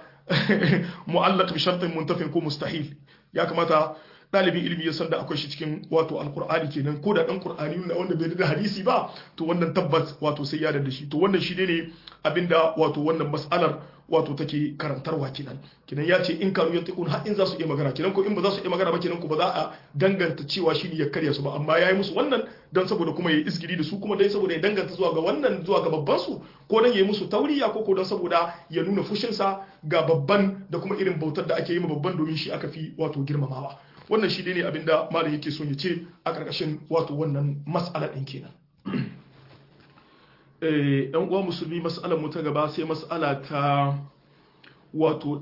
mu'allaq bi shartin muntafin ko mustahil ya kamata dalibin ilimi ya san da akwai shi cikin wato alqur'ani kenan ko da dan qur'ani ne wanda bai da hadisi ba to wannan tabbas wato sai ya da shi to wannan shi ne abinda wato wannan mas'alar wato take karantarwa kenan ya ce in kanu yantiqun har in za su iya magana kenan ko in ba za su iya magana ba kenan ko ba za a danganta cewa shi ne ya karya su ba amma yayi musu wannan dan saboda kuma yayi isgiri da su kuma dai saboda ya danganta zuwa ga wannan zuwa ga babban su ko dan yayi musu tauriya ko dan saboda ya nuna fushin sa ga babban da kuma irin bautar da ake yi ma babban domin shi aka fi wato girmamawa wannan shi ne abinda malam yake so ya ce a karkashin wato wannan mas'ala din kenan yan uwa musulmi, mas'alar mu ta gaba sai mas'ala ta wato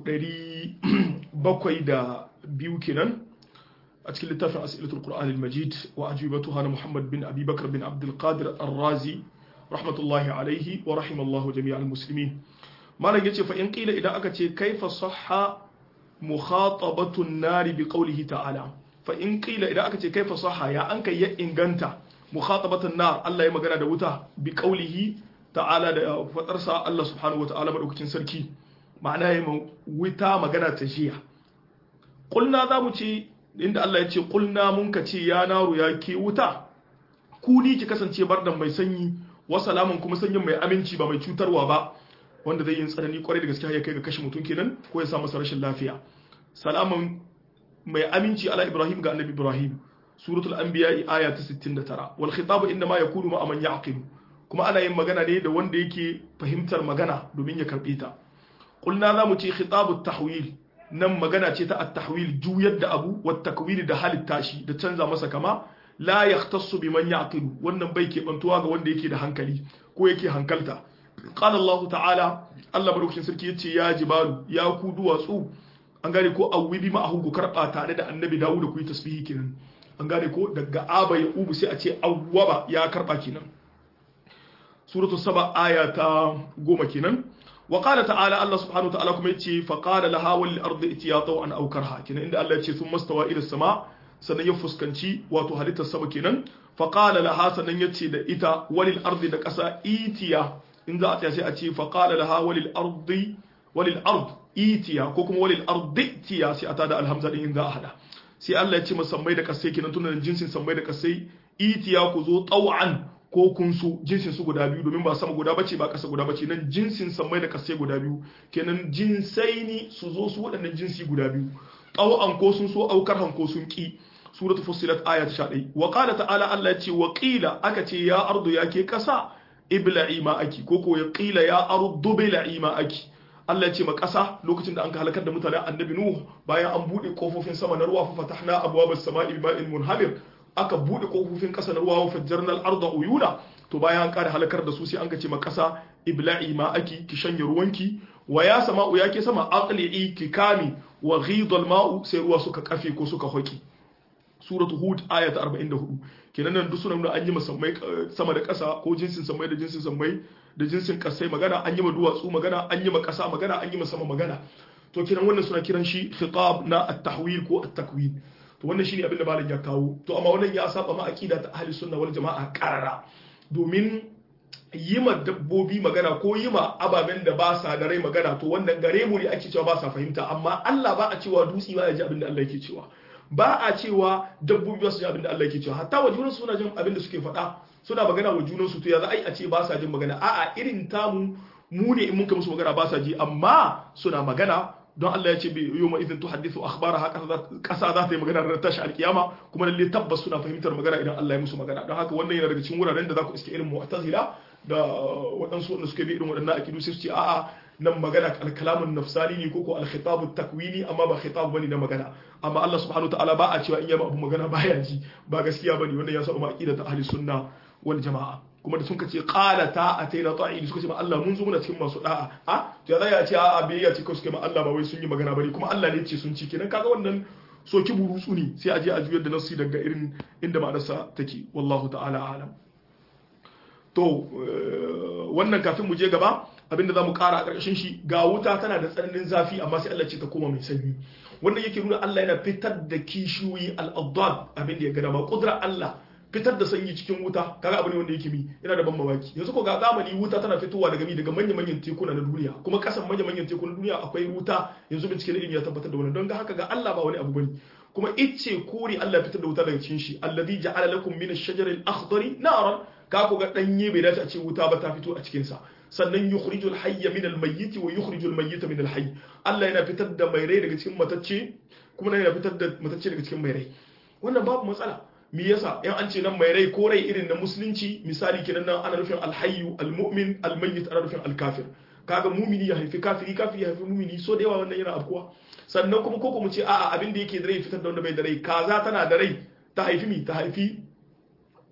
702 kenan a cikin littafin as'ilatul qur'an al-majid wa ajibatuha na muhammad bin abi bakr bin abdul qadir ar-razi rahmatullahi alaihi wa rahimallahu jami'al muslimin. malam yace fa in qila idan aka ce kaifa sahha mukhatabatun nari bi qawlihi ta'ala, fa in qila idan aka ce kaifa sahha ya an kai ya inganta mukhatabatun nar, Allah ya magana da wuta bi qawlihi ta'ala da fadarsa Allah subhanahu wa ta'ala madaukakin sarki, ma'ana ya wuta magana ta jiya. Qulna za mu ce inda Allah ya ce qulna mun ka ce ya naru ya ke wuta kuni ki kasance bardan mai sanyi wa salamun kuma sanyin mai aminci ba mai cutarwa ba, wanda zai yi tsanani kwarai da gaskiya ya kai ga kashe mutum kenan ko ya sa masa rashin lafiya. Salamun mai aminci ala Ibrahim ga annabi Ibrahim, suratul anbiya aya ta 69. wal khitabu inda ma yakunu ma man ya'qilu, kuma ana yin magana ne da wanda yake fahimtar magana domin ya karbe ta. Qulna za mu ce khitabu tahwil, nan magana ce ta at-tahwil, juyar da abu wa takwil da halitta shi da canza masa kama. La yahtassu biman ya'qilu, wannan bai ke bantuwa ga wanda yake da hankali ko yake hankalta. Qala Allah ta'ala, Allah madaukakin sarki yace ya jibalu ya ku duwatsu, an gane ko awwibi ma ahu ku karba tare da annabi Dawud ku yi tasbihi kenan, an gane ko daga aba ya ubu sai a ce awwaba ya karba kenan. Suratul Saba aya ta 10 kenan. Wa qala ta'ala, Allah subhanahu wa ta'ala kuma yace fa qala laha wal ardi itiyatu an awkarha kenan, inda Allah yace thumma stawa ila sama, sannan ya fuskanci wato halittar sama kenan. Fa qala laha, sannan yace da ita walil ardi da kasa itiya, in za a tsaya sai a ce faƙala laha walil ard itiya ko kuma walil ardi tiya, sai a tada alhamza din in za a hada. Sai Allah ya ce masammai da kasai kenan, tunan jinsin sammai da kasai itiya ku zo taw'an ko kun su, jinsin su guda biyu domin ba sama guda bace ba kasa guda bace, nan jinsin sammai da kasai guda biyu kenan jinsaini su zo su waɗannan jinsi guda biyu, taw'an ko sun so aukar han ko sun ki. Suratul Fussilat aya ta 11. Wa qala ta'ala, Allah ya ce wa qila, aka ce ya ardu ya ke kasa ibla'i ma'aki, ko ko ya qila ya ardu bil'i ma'aki. Allah ya ce ma kasa lokacin da an ka halakar da mutanen annabi Nuh, bayan an bude kofofin sama na ruwa, fa fatahna abwabas sama'i bima'in munhamir, aka bude kofofin kasa na ruwa, wa fajjarna al-arda uyuna, to bayan an kare halakar da su sai an ka ce ma kasa ibla'i ma'aki, ki shanye ruwanki, wa ya sama'u ya ke sama aqli'i ki kami, wa ghidha al-ma'u, sai ruwa suka kafe ko suka hoki. Suratu Hud aya ta 44. kenan nan duk suna nuna an yi masammai sama da ƙasa, ko jinsin sammai da jinsin sammai da jinsin ƙasai magana, an yi ma duwatsu magana, an yi ma ƙasa magana, an yi ma sama magana. To kenan wannan suna kiran shi khitab na at-tahwil ko at-takwin. To wannan shine abin da malam ya kawo. To amma wannan ya saba ma aqida ta ahli sunna wal jama'a qarara, domin yi ma dabbobi magana ko yi ma ababen da ba sa da rai magana, to wannan gare mu ne ake cewa ba sa fahimta, amma Allah ba a cewa dutsi ba ya ji abin da Allah yake cewa, ba a cewa dabbobi ba su ji abin da Allah yake cewa, hatta wa junansu suna jin abin da suke faɗa, suna magana wa junansu, to ya za a ce ba sa jin magana? A'a, irin tamu mu ne in muka musu magana ba sa ji, amma suna magana, don Allah ya ce bi yawma idhin tuhaddithu akhbaraha, kasa za ta yi magana ranar tashi alkiyama, kuma lalle tabbas suna fahimtar magana idan Allah ya musu magana. Don haka wannan yana daga cikin wuraren da za ku iske irin mu'tazila da waɗansu wanda suka bi irin waɗannan akidu sai su ce a'a nan magana alkalamun nafsani ne koko alkhitabu takwini, amma ba khitab bane na magana. Amma Allah subhanahu ta'ala ba a cewa in yaba abu magana baya ji, ba gaskiya bane, wannan ya saba ma aqidatu ahli sunna wal jamaa. Kuma da sun kace qala ta ataina ta'in, suka ce ma Allah mun zo muna cikin masu da'a, to ya zai ya ce a'a biyayya ce ko suka ma Allah ba wai sun yi magana bane, kuma Allah ne ya ce sun ci, kenan kaga wannan soki burutsu ne, sai a je a juyar da nasu daga irin inda ma'anarsa take. Wallahu ta'ala a'lam. To wannan kafin mu je gaba, abinda za mu kara a ƙarƙashin shi, ga wuta tana da tsananin zafi amma sai Allah ce ta koma mai sanyi. Wannan yake nuna Allah yana fitar da kishiyoyi al-adad, abinda ya gada ma kudura Allah fitar da sanyi cikin wuta, kaga abu ne wanda yake mi yana da ban mamaki. Yanzu ko ga zamani wuta tana fitowa daga daga manyan tekuna na duniya, kuma kasan manyan tekuna na duniya akwai wuta. Yanzu bincike da ilimi ya tabbatar da wannan, don ga haka ga Allah ba wani abu bane. Kuma icce kore Allah fitar da wuta daga cikin shi, alladhi ja'ala lakum min ash-shajari al-akhdari naran, ka ku ga danye bai dace a ce wuta ba ta fito a cikin sa. Sannan yukhrijul hayya min al-mayyit wa yukhrijul mayyita min al-hayy, Allah yana fitar da mai rai daga cikin matacce, kuma yana fitar da matacce daga cikin mai rai. Wannan babu matsala. Me yasa in an ce nan mai rai ko rai irin na musulunci, misali kenan nan ana nufin al-hayyu al-mu'min, al-mayyit ana nufin al-kafir. Kaga mumini ya haifi kafiri, kafiri ya haifi mumini, so da yawa wannan yana afkuwa. Sannan kuma ko mu ce a'a abin da yake da rai fitar da wanda bai da rai, kaza tana da rai ta haifi mi, ta haifi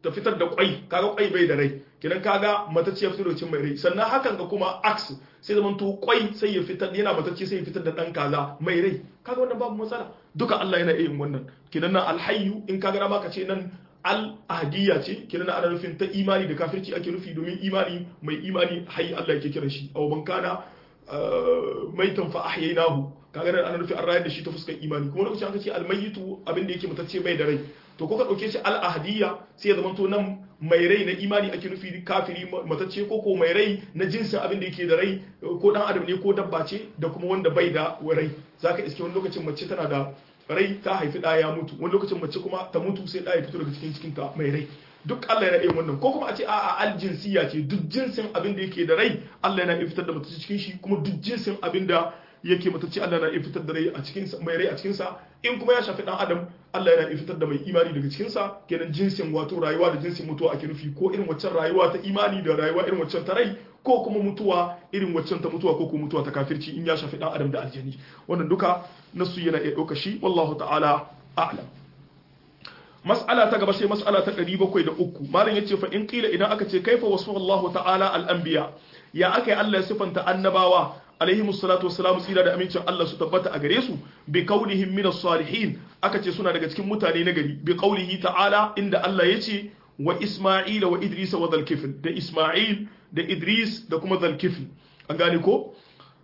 ta fitar da kwai kaga kwai bai da rai kenan kaga matacce ya fitar da cin mai rai sannan hakan ga kuma aks sai zaman to kwai sai ya fitar yana matacce sai ya fitar da dan kaza mai rai kaga wannan babu matsala duka Allah yana yin wannan kenan nan alhayyu in kaga ma ka ce nan al-ahdiyya ce kenan ana nufin ta imani da kafirci ake nufi domin imani mai imani hayy Allah yake kiran shi aw man kana maitan fa ahyaynahu kaga nan ana nufin an rayar da shi ta fuskar imani kuma lokacin aka ce almayyitu abin da yake mutacce bai da rai to ko ka dauke shi al-ahdiyya sai ya zama to nan mai rai na imani ake nufi kafiri matacce ko mai rai na jinsin abin da yake da rai ko dan adam ne ko dabba ce da kuma wanda bai da rai zaka iske wani lokacin mace tana da rai ta haifi da ya mutu wani lokacin mace kuma ta mutu sai da ya fito daga cikin ta mai rai duk Allah yana yin wannan ko kuma a ce a'a aljinsiya ce duk jinsin abin da yake da rai Allah yana iya fitar da mace cikin shi kuma duk jinsin abin da yake matacce Allah yana iya fitar da rai a cikin sa mai rai a cikin sa in kuma ya shafi dan adam Allah yana iya fitar da mai imani daga cikin sa kenan jinsin wato rayuwa da jinsin mutuwa ake nufi ko irin waccan rayuwa ta imani da rayuwa irin waccan ta rai ko kuma mutuwa irin waccan ta mutuwa ko kuma mutuwa ta kafirci in ya shafi dan adam da aljani wannan duka nasu yana iya dauka shi wallahu ta'ala a'lam mas'ala ta gaba sai mas'ala ta 703 malam yace fa in qila idan aka ce kaifa wasu Allah ta'ala al-anbiya ya akai Allah ya sifanta annabawa alaihi musallatu wassalamu tsira da amincin Allah su tabbata a gare su bi qaulihim min as-salihin aka ce suna daga cikin mutane na gari bi qaulihi ta'ala inda Allah yace wa Isma'ila wa Idris wa Dhul-Kifl da Isma'il da Idris da kuma Dhul-Kifl an gane ko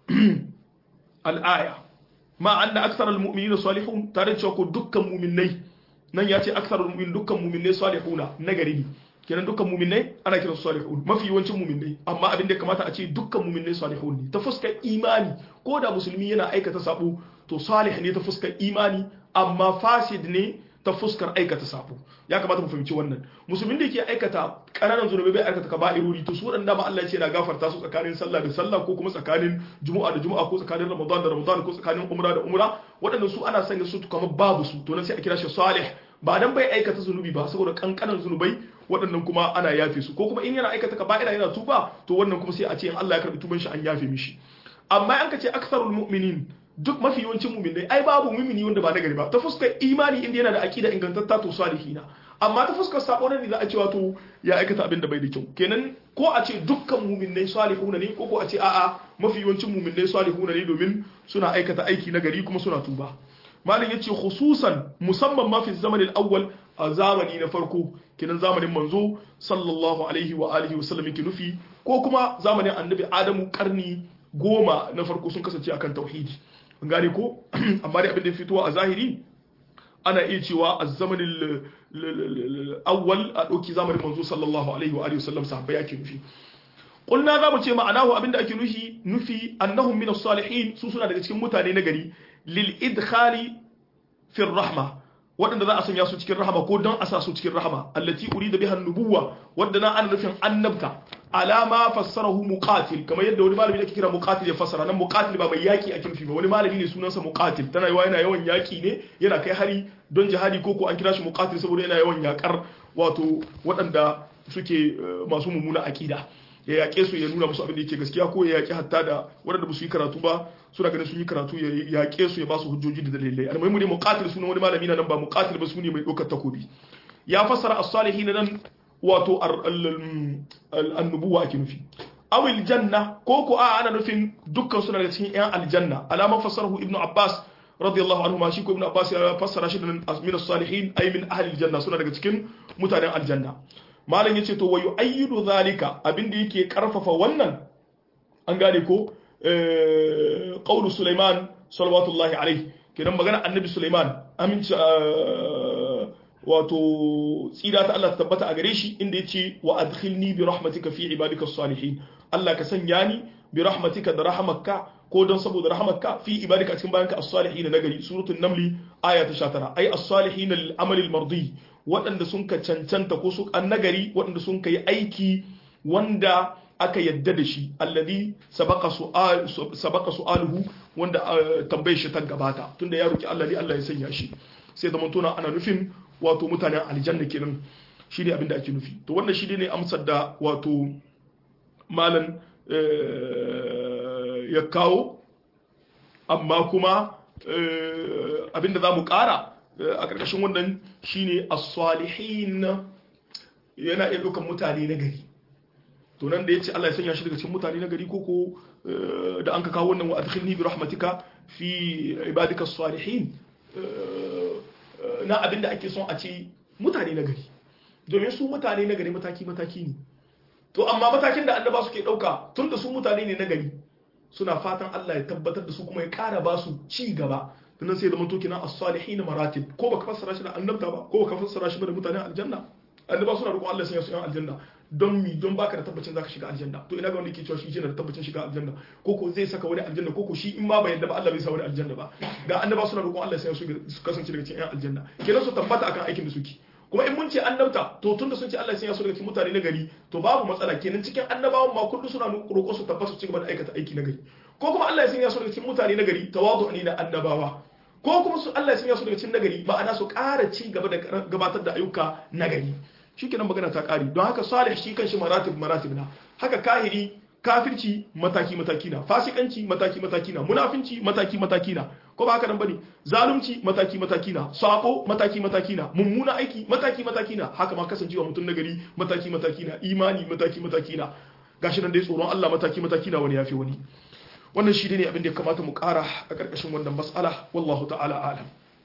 al-aya ma anna aktharul mu'minina salihun tare da ko dukkan mu'minai nan ya ce aksarul mu'min dukkan mu'minai salihuna nagari ne kenan dukkan mu'minai ana kiran su salihun mafi yawancin mu'minai amma abin da kamata a ce dukkan mu'minai salihun ne ta fuskar imani ko da musulmi yana aikata sabo to salih ne ta fuskar imani amma fasid ne ta fuskar aikata sabo ya kamata mu fahimci wannan musulmin da yake aikata kananan zunubai bai aikata kaba'irori to su wadanda ma Allah ya ce na gafarta su tsakanin sallah da sallah ko kuma tsakanin juma'a da juma'a ko tsakanin ramadan da ramadan ko tsakanin umra da umra wadannan su ana sanya su kamar babu su to nan sai a kira shi salih ba dan bai aikata zunubi ba saboda kankanan zunubai waɗannan kuma ana yafe su ko kuma in yana aikata kaba'ira yana tuba to wannan kuma sai a ce in Allah ya karbi tuban shi an yafe mishi amma an ka ce aktharul mu'minin duk mafi yawancin mu'minai ai babu mu'mini wanda ba nagari ba ta fuskar imani inda yana da aqida ingantatta to salihina amma ta fuskar sabo ne za a ce wato ya aikata abin da bai da kyau kenan ko a ce dukkan mu'minai salihuna ne ko a ce a'a mafi yawancin mu'minai salihuna ne domin suna aikata aiki nagari kuma suna tuba malin yace khususan musamman ma fi zaman al-awwal a zamani na farko kenan zamanin manzo sallallahu alaihi wa alihi wa sallam yake nufi ko kuma zamanin annabi adamu karni 10 na farko sun kasance akan tauhidi gane ko amma dai abin da fitowa a zahiri ana iya cewa a zamanin awwal a dauki zamanin manzo sallallahu alaihi wa alihi wa sallam sahabbai yake nufi qulna za mu ce ma'anahu abinda ake nufi annahum min as-salihin su suna daga cikin mutane na gari lil idkhali fi rahma wadanda za a sanya su cikin rahama ko don a sa su cikin rahama allati urida biha an-nubuwa wadda na ana nufin annabta alama fassarahu muqatil kamar yadda wani malami yake kira muqatil ya fassara nan muqatil ba mai yaki ake nufi ba wani malami ne sunansa muqatil tana yawa yana yawan yaki ne yana kai hari don jihadi ko an kira shi muqatil saboda yana yawan yakar wato wadanda suke masu mummuna akida ya yaƙe su ya nuna musu abin da yake gaskiya ko ya yaƙi hatta da waɗanda ba su yi karatu ba suna ganin sun yi karatu ya yaƙe su ya ba su hujjoji da dalilai almuhimu ne muqatil sunan wani malami na nan ba muqatil ba su ne mai ɗaukar takobi ya fassara as-salihin nan wato annubuwa ake nufi awil janna ko ana nufin dukkan suna daga cikin yan aljanna alaman fassarahu ibnu abbas radiyallahu anhu ma shi ko ibnu abbas ya fassara shi da min as-salihin ay min ahli aljanna suna daga cikin mutanen aljanna malam yace to wayu ayyidu zalika abinda yake karfafa wannan an gane ko qaulu sulaiman sallallahu alaihi kenan magana annabi sulaiman aminci wato tsira ta Allah tabbata a gare shi inda yace wa adkhilni bi rahmatika fi ibadika as-salihin Allah ka sanya ni bi rahmatika da rahmatka ko don saboda rahmatka fi ibadika cikin bayanka as-salihin nagari suratul naml aya ta 19 ay as-salihin lil amali al-mardi waɗanda sun ka cancanta ko su annagari waɗanda sun ka yi aiki wanda aka yadda da shi alladhi sabaqa su'aluhu wanda tambayar shi ta gabata tunda ya roki Allah ne Allah ya sanya shi sai zaman tona ana nufin wato mutanen aljanna kenan shine abin da ake nufi to wannan shi ne amsar da wato malan ya kawo amma kuma abin da zamu ƙara a ƙarƙashin wannan shine as-salihin yana iya ɗaukan mutane na gari to nan da yace Allah ya sanya shi daga cikin mutane na gari koko da an ka kawo wannan wa adkhilni bi rahmatika fi ibadika as-salihin na abinda ake son a ce mutane na gari domin su mutane na gari mataki mataki ne to amma matakin da annaba suke dauka tunda su mutane ne na gari suna fatan Allah ya tabbatar da su kuma ya kara ba su ci gaba tunan sai da mantoki na as-salihin maratib ko baka fassara shi da annabta ba ko baka fassara shi da mutanen aljanna annaba suna roƙon Allah ya sanya su yan aljanna don mi don baka da tabbacin zaka shiga aljanna to ina ga wanda yake cewa shi yana da tabbacin shiga aljanna ko zai saka wani aljanna ko shi in ma bai yadda ba Allah bai sa wani aljanna ba ga annaba suna roƙon Allah ya sanya su kasance daga cikin yan aljanna kenan su tabbata akan aikin da suke kuma in mun ce annabta to tunda sun ce Allah ya sanya su daga cikin mutane na gari to babu matsala kenan cikin annabawan ma kullu suna roƙon su tabbata su ci gaba da aikata aiki na gari ko kuma Allah ya sanya su daga cikin mutane na gari tawadu ne na annabawa ko kuma su Allah ya sanya su daga cikin nagari ma'ana su ƙara ci gaba da gabatar da ayyuka nagari shikenan magana ta ƙari don haka salih shi kanshi maratib na haka kahiri kafirci mataki mataki na fasikanci mataki mataki na munafinci mataki mataki na ko ba haka nan bane zalunci mataki mataki na sabo mataki mataki na mummuna aiki mataki mataki na haka ma kasancewa mutum nagari mataki mataki na imani mataki mataki na gashi nan dai tsoron Allah mataki mataki na wani yafi wani wannan shi ne abin da ya kamata mu ƙara a ƙarƙashin wannan mas'ala wallahu ta'ala alam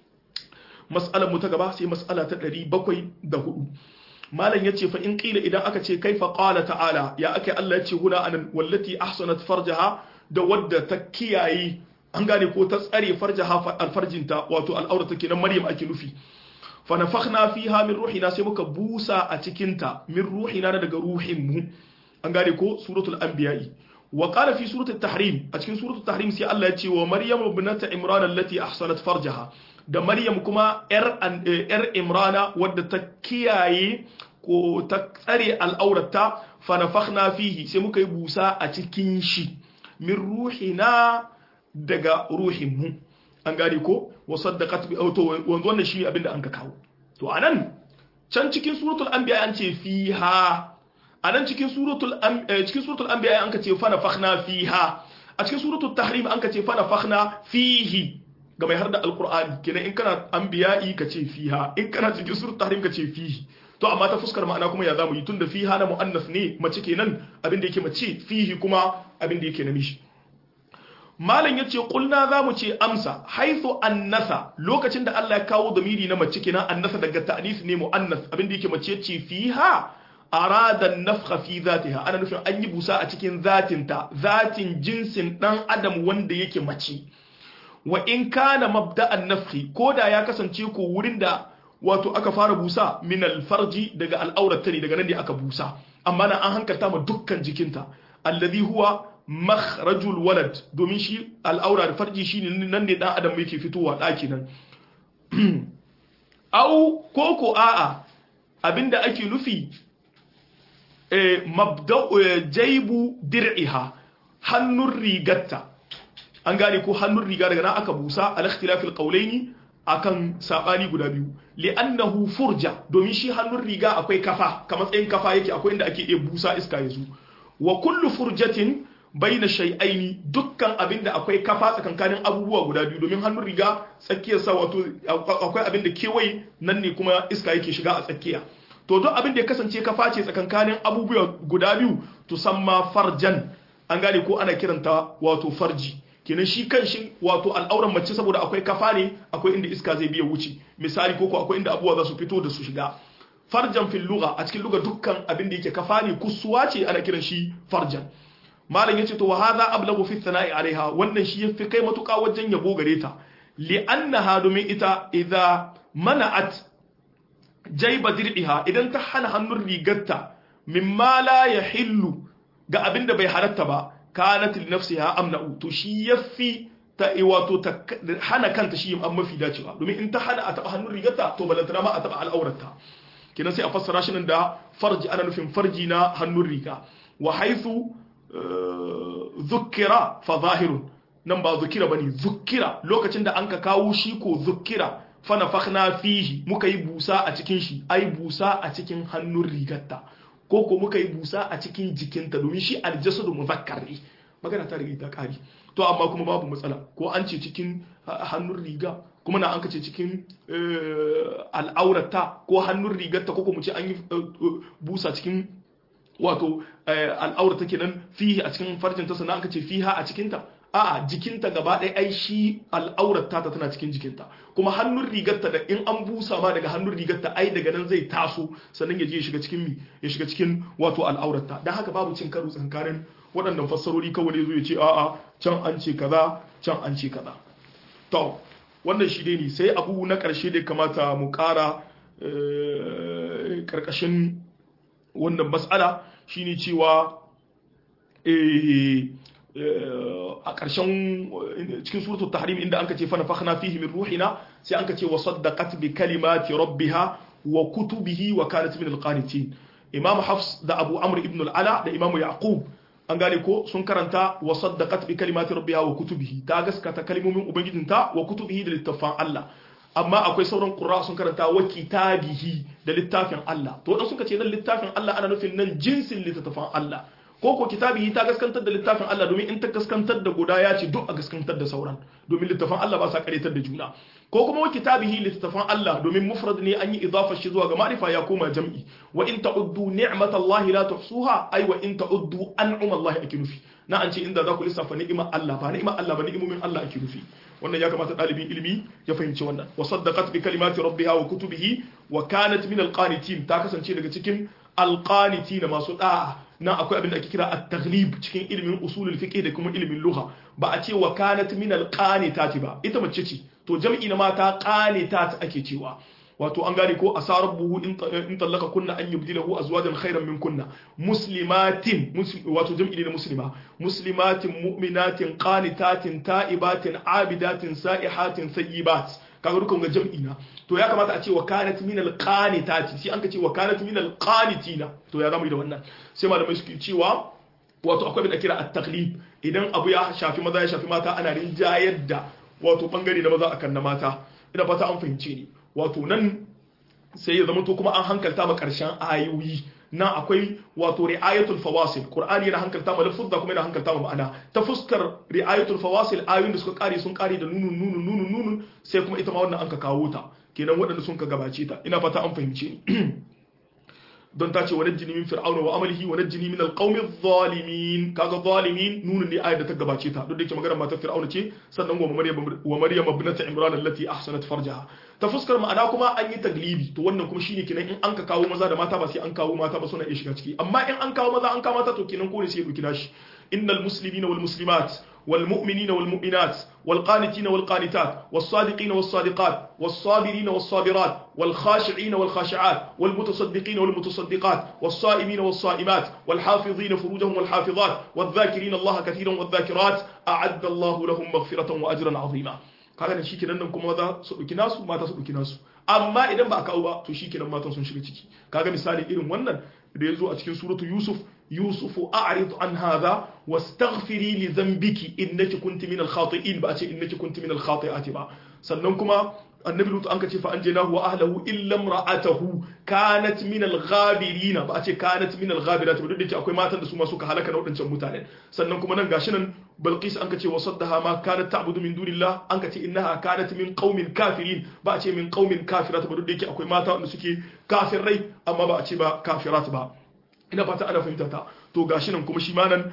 mas'alar mu ta gaba sai mas'ala ta 704 malam yace fa in qila idan aka ce kaifa qala ta'ala ya ake Allah yace huna anan wallati ahsanat farjaha da wadda ta kiyaye an gane ko ta tsare farjaha alfarjinta wato al'aurata kenan Maryam ake nufi fa nafakhna fiha min ruhina sai muka busa a cikin ta min ruhina daga ruhin mu an gane ko suratul anbiya'i وقال في سورة التحريم أتكين سورة التحريم سي الله يتي ومريم ابنة عمران التي أحصنت فرجها da Maryam kuma ‘yar Imrana wadda ta kiyaye ko ta tsare al'aurata fanafakhna fihi sai muka yi busa a cikin shi min ruhina daga ruhinmu an gane ko wasaddaqat bi auto wannan shi abinda an ka kawo to anan can cikin suratul anbiya an ce fiha anan cikin suratul anbiya an ka ce fa nafakhna fiha a cikin suratul tahrim an ka ce fa nafakhna fihi ga mai harda alqur'ani kenan in kana anbiya'i ka ce fiha in kana cikin suratul tahrim ka ce fihi to amma ta fuskar ma'ana kuma ya zamu yi tunda fiha na muannas ne mace kenan abin da yake mace fihi kuma abin da yake namiji malam yace kulna zamu ce amsa haythu annasa lokacin da Allah ya kawo damiri na mace kenan annasa daga ta'nis ne muannas abin da yake mace yace fiha arada nafkha fi zatiha ana nufin an yi busa a cikin zatinta zatin jinsin dan adam wanda yake mace wa in kana mabda'an nafkhi koda ya kasance ko wurin da wato aka fara busa min alfarji daga al'aurata ne daga nan ne aka busa amma nan an hankalta ma dukkan jikinta alladhi huwa makhrajul walad domin shi al'aura da farji shine nan ne dan adam yake fitowa daki nan au koko a'a abinda ake nufi mabda'u jaybu dir'iha hannun rigatta an gane ko hannun riga daga nan aka busa al-ikhtilafil qawlaini akan sabani guda biyu li'annahu furja domin shi hannun riga akwai kafa kamar tsayin kafa yake akwai inda ake iya busa iska yazo wa kullu furjatin baina shay'aini dukkan abinda akwai kafa tsakankanin abubuwa guda biyu domin hannun riga tsakiyar sa wato akwai abinda kewaye nan ne kuma iska yake shiga a tsakiya to duk abinda ya kasance kafa ce tsakankanin abubuwa guda biyu to samma farjan an gane ko ana kiranta wato farji kenan shi kanshi wato al'auran mace saboda akwai kafa ne akwai inda iska zai biya wuce misali koko akwai inda abubuwa za su fito da su shiga farjan fil lugha a cikin lugha dukkan abin da yake kafa ne kusuwa ce ana kiran shi farjan malam yace to wa hadha ablagu fi thana'i alaiha wannan shi yafi kai matuka wajen yabo gare ta li annaha domin ita idza mana'at jayba dir'iha idan ta hana hannun rigarta mimma la yahillu ga abin da bai halatta ba kanat li nafsiha amna'u to shi yafi ta wato ta hana kanta shi an mafi dacewa domin in ta hana a taba hannun rigarta to balantana ma a taba al'aurarta kenan sai a fassara shi nan da farji ana nufin farji na hannun riga wa haythu dhukkira fa zahirun nan ba zukira bane zukkira lokacin da an ka kawo shi ko zukkira fa nafakhna fihi muka yi busa a cikin shi ai busa a cikin hannun rigarta ko ko muka yi busa a cikin jikinta domin shi aljasadu muzakkar ne magana ta riga ta kare to amma kuma babu matsala ko an ce cikin hannun riga kuma na an kace cikin al'aurata ko hannun rigarta ko kuma ce an yi busa cikin wato al'aurata kenan fihi a cikin farjin ta sannan an kace fiha a cikin ta a'a jikinta gaba ɗaya ai shi al'aurata ta tana cikin jikinta kuma hannun rigarta da in an busa ma daga hannun rigarta ai daga nan zai taso sannan ya je ya shiga cikin ya shiga cikin wato al'aurata dan haka babu cin karo tsakanin waɗannan fassarori kawai zo ya ce a'a can an ce kaza can an ce kaza to wannan shi dai ne sai abu na ƙarshe da kamata mu ƙara ƙarƙashin wannan mas'ala shine cewa a ƙarshen cikin suratul tahrim inda anka ce fa nafakhna fihi min ruhina sai anka ce wa saddaqat bi kalimati rabbiha wa kutubihi wa kanat min alqanitin imam hafs da abu amr ibn al-ala da imam yaqub an gane ko sun karanta wa saddaqat bi kalimati rabbiha wa kutubihi ta gaskata kalmomin ubangijinta wa kutubihi da littafin Allah amma akwai sauran qurra sun karanta wa kitabihi da littafin Allah to dan suka ce nan littafin Allah ana nufin nan jinsin littafin Allah ko kitabihi ta gaskantar da littafin Allah domin in ta gaskantar da guda ya ce duk a gaskantar da sauran domin littafin Allah ba sa karetar da juna ko kuma wa kitabihi littafin Allah domin mufrad ne an yi idafar shi zuwa ga ma'rifa ya koma jam'i wa in ta'uddu ni'matallahi la tuhsuha ay wa in ta'uddu an'amallahi ake nufi na an ce inda za ku lissafa ni'imar Allah ba ni'imar Allah ba ni'imomin Allah ake nufi wannan ya kamata dalibin ilimi ya fahimci wannan wa saddaqat bi kalimati rabbiha wa kutubihi wa kanat min alqanitin ta kasance daga cikin alqanitin masu da'a na akwai abin da ake kira at-taghlib cikin ilimin usulul fiqh da kuma ilimin lugha ba a ce wa kanat min al-qanitati ba ita mace ce to jam'i na mata qanitat ake cewa wato an gane ko asarabuhu in tallaka kunna an yubdilahu azwajan khairan min kunna muslimatin wato jam'i ne na muslima muslimatin mu'minatin qanitatin ta'ibatin abidatin sa'ihatin sayyibat kaga dukan ga jam'i na to ya kamata a ce wa kanat min al-qanitati sai an ka ce wa kanat min al-qanitina to ya zamu yi da wannan sai malamai suke cewa wato akwai da kira at-taqlib idan abu ya shafi maza ya shafi mata ana rinjayar da wato bangare na maza akan na mata ina fata an fahimce ni wato nan sai ya zama to kuma an hankalta ma karshen ayoyi nan akwai wato ri'ayatul fawasil qur'ani yana hankalta ma lafuzza kuma yana hankalta ma ma'ana ta fuskar ri'ayatul fawasil ayoyin da suka kare sun kare da nunun sai kuma ita ma wannan an ka kawo ta kenan waɗanda sun ka gabace ta ina fata an fahimce ni don ta ce wa najjini min fir'auna wa amalihi wa najjini min alqawmi adh-dhalimin kaga zalimin nunun ne ayat da ta gabace ta duk da yake magana matar fir'auna ce sannan wa maryam ibnat imran allati ahsanat farjaha ta fuskar ma'ana kuma an yi taglibi to wannan kuma shine kenan in an ka kawo maza da mata ba sai an kawo mata ba suna iya shiga ciki amma in an kawo maza an kawo mata to kenan ko ne sai ya duki nashi innal muslimina wal muslimat والمؤمنين والمؤمنات والقانتين والقانتات والصادقين والصادقات والصابرين والصابرات والخاشعين والخاشعات والمتصدقين والمتصدقات والصائمين والصائمات والحافظين فروجهم والحافظات والذاكرين الله كثيرا والذاكرات أعد الله لهم مغفرة وأجرا عظيما kaga da shikenan nan kuma maza su duki nasu mata su duki nasu amma idan ba a kawo ba to shikenan matan sun shiga ciki kaga misali irin wannan da yazo a cikin suratu yusufu a'rid an hadha wastaghfiri li dhanbiki innaki kunti minal khati'in ba a ce innaki kunti minal khati'ati ba sannan kuma annabi lutu an kace fa anjaynahu wa ahlihi illa imra'atahu kanat minal ghabirin ba a ce kanat minal ghabirati ba duk da akwai matan da su ma suka halaka na wadancan mutanen sannan kuma nan gashi nan balqis an kace wasaddaha ma kanat ta'budu min dunillah an kace innaha kanat min qaumin kafirin ba a ce min qaumin kafirat ba duk da akwai mata wanda suke kafirai amma ba a ce ba kafirat ba ina fata ana fahimta ta to gashi nan kuma shi ma nan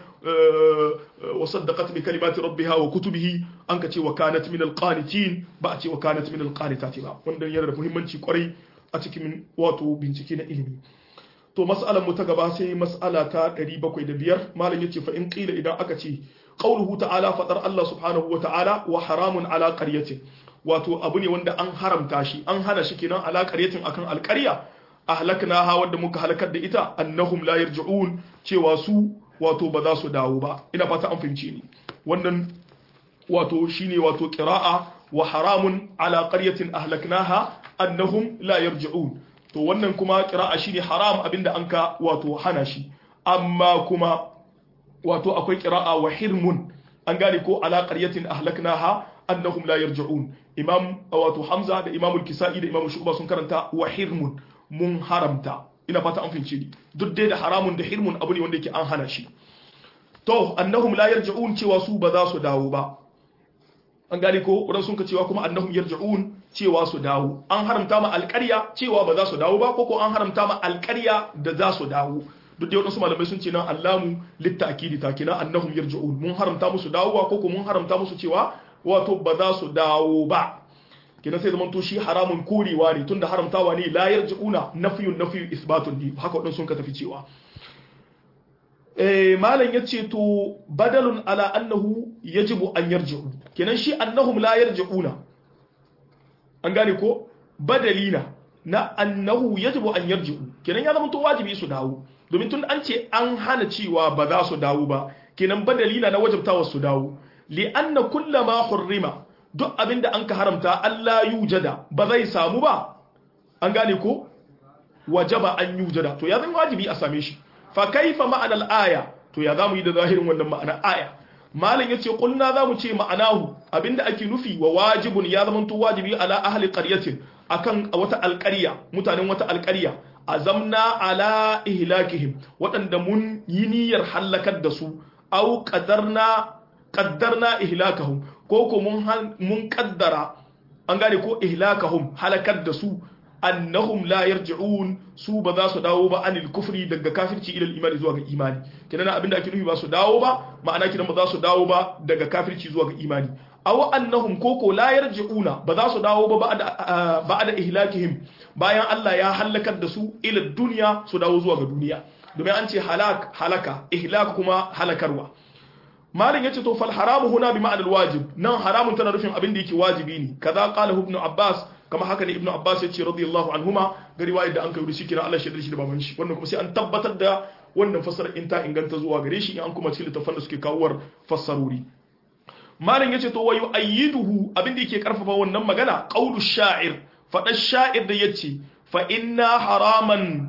wa saddaqat bi kalimati rabbiha wa kutubihi an ka ce wa kanat min alqanitin ba a ce wa kanat min alqanitati ba wanda yana da muhimmanci kwarai a cikin wato bincike na ilimi to mas'alar mu ta gaba sai mas'ala ta 705 malam yace fa in qila idan aka ce qauluhu ta'ala fadar Allah subhanahu wa ta'ala wa haramun ala qaryatin wato abu ne wanda an haramta shi an hana shi kenan ala qaryatin akan alqarya ahlaknaha wadda muka halakar da ita annahum la yarji'un cewa su wato ba za su dawo ba ina fata an fahimce ni wannan wato shine wato qira'a wa haramun ala qaryatin ahlaknaha annahum la yarji'un to wannan kuma qira'a shine haram abinda anka wato hana shi amma kuma wato akwai qira'a wa hirmun an gane ko ala qaryatin ahlaknaha annahum la yarji'un imam wato hamza da imam al-kisai da imam shu'ba sun karanta wa hirmun mun haramta ina fata an fince ni duk dai da haramun da hirmun abu ne wanda yake an hana shi to annahum la yarji'un cewa su ba za su dawo ba an gane ko wadan sun ka cewa kuma annahum yarji'un cewa su dawo an haramta ma alƙarya cewa ba za su dawo ba ko an haramta ma alƙarya da za su dawo duk da wadansu malamai sun ce nan allamu litta'kidi ta kina annahum yarji'un mun haramta musu dawowa ko mun haramta musu cewa wato ba za su dawo ba kina sai zaman to shi haramun korewa ne tunda haramtawa ne la yarji'una nafiyun isbatun ne haka wadansu sun ka tafi cewa malam yace to badalun ala annahu yajibu an yarji'u kenan shi annahum la yarji'una an gane ko badalina na annahu yajibu an yarji'u kenan ya zama to wajibi su dawo domin tun an ce an hana cewa ba za su dawo ba kenan badalina na wajibtawa su dawo li anna kullama hurrima duk abinda an ka haramta Allah yujada ba zai samu ba an gane ko wajaba an yujada to ya zama wajibi a same shi fa kaifa ma'ana al-aya to ya zamu yi da zahirin wannan ma'ana aya malam yace kulna zamu ce ma'anahu abinda ake nufi wa wajibun ya zama to wajibi ala ahli qaryatin akan wata alqarya mutanen wata alqarya azamna ala ihlakihim wadanda mun yi niyyar halakar da su au qaddarna ihlakahum ko mun kaddara an gane ko ihlakahum halakar da su annahum la yarji'un su ba za su dawo ba anil kufri daga kafirci ila imani zuwa ga imani kenan abinda ake nufi ba su dawo ba ma'ana kidan ba za su dawo ba daga kafirci zuwa ga imani aw annahum koko la yarji'una ba za su dawo ba ba'da ihlakihim bayan Allah ya halakar da su ila dunya su dawo zuwa ga duniya domin an ce halaka ihlak kuma halakarwa malin yace to fal haramu huna bi ma'anal wajib nan haramun tana rufin abin da yake wajibi ne kaza qala ibn abbas kama haka ne ibn abbas yace radiyallahu anhuma ga riwayar da an kai shi kira Allah shi da baban shi wannan kuma sai an tabbatar da wannan fasara in ta inganta zuwa gare shi in an kuma cikin littafin da suke kawowar fassarori malin yace to wayu ayyiduhu abin da yake karfafa wannan magana qaulu sha'ir fada sha'ir da yace fa inna haraman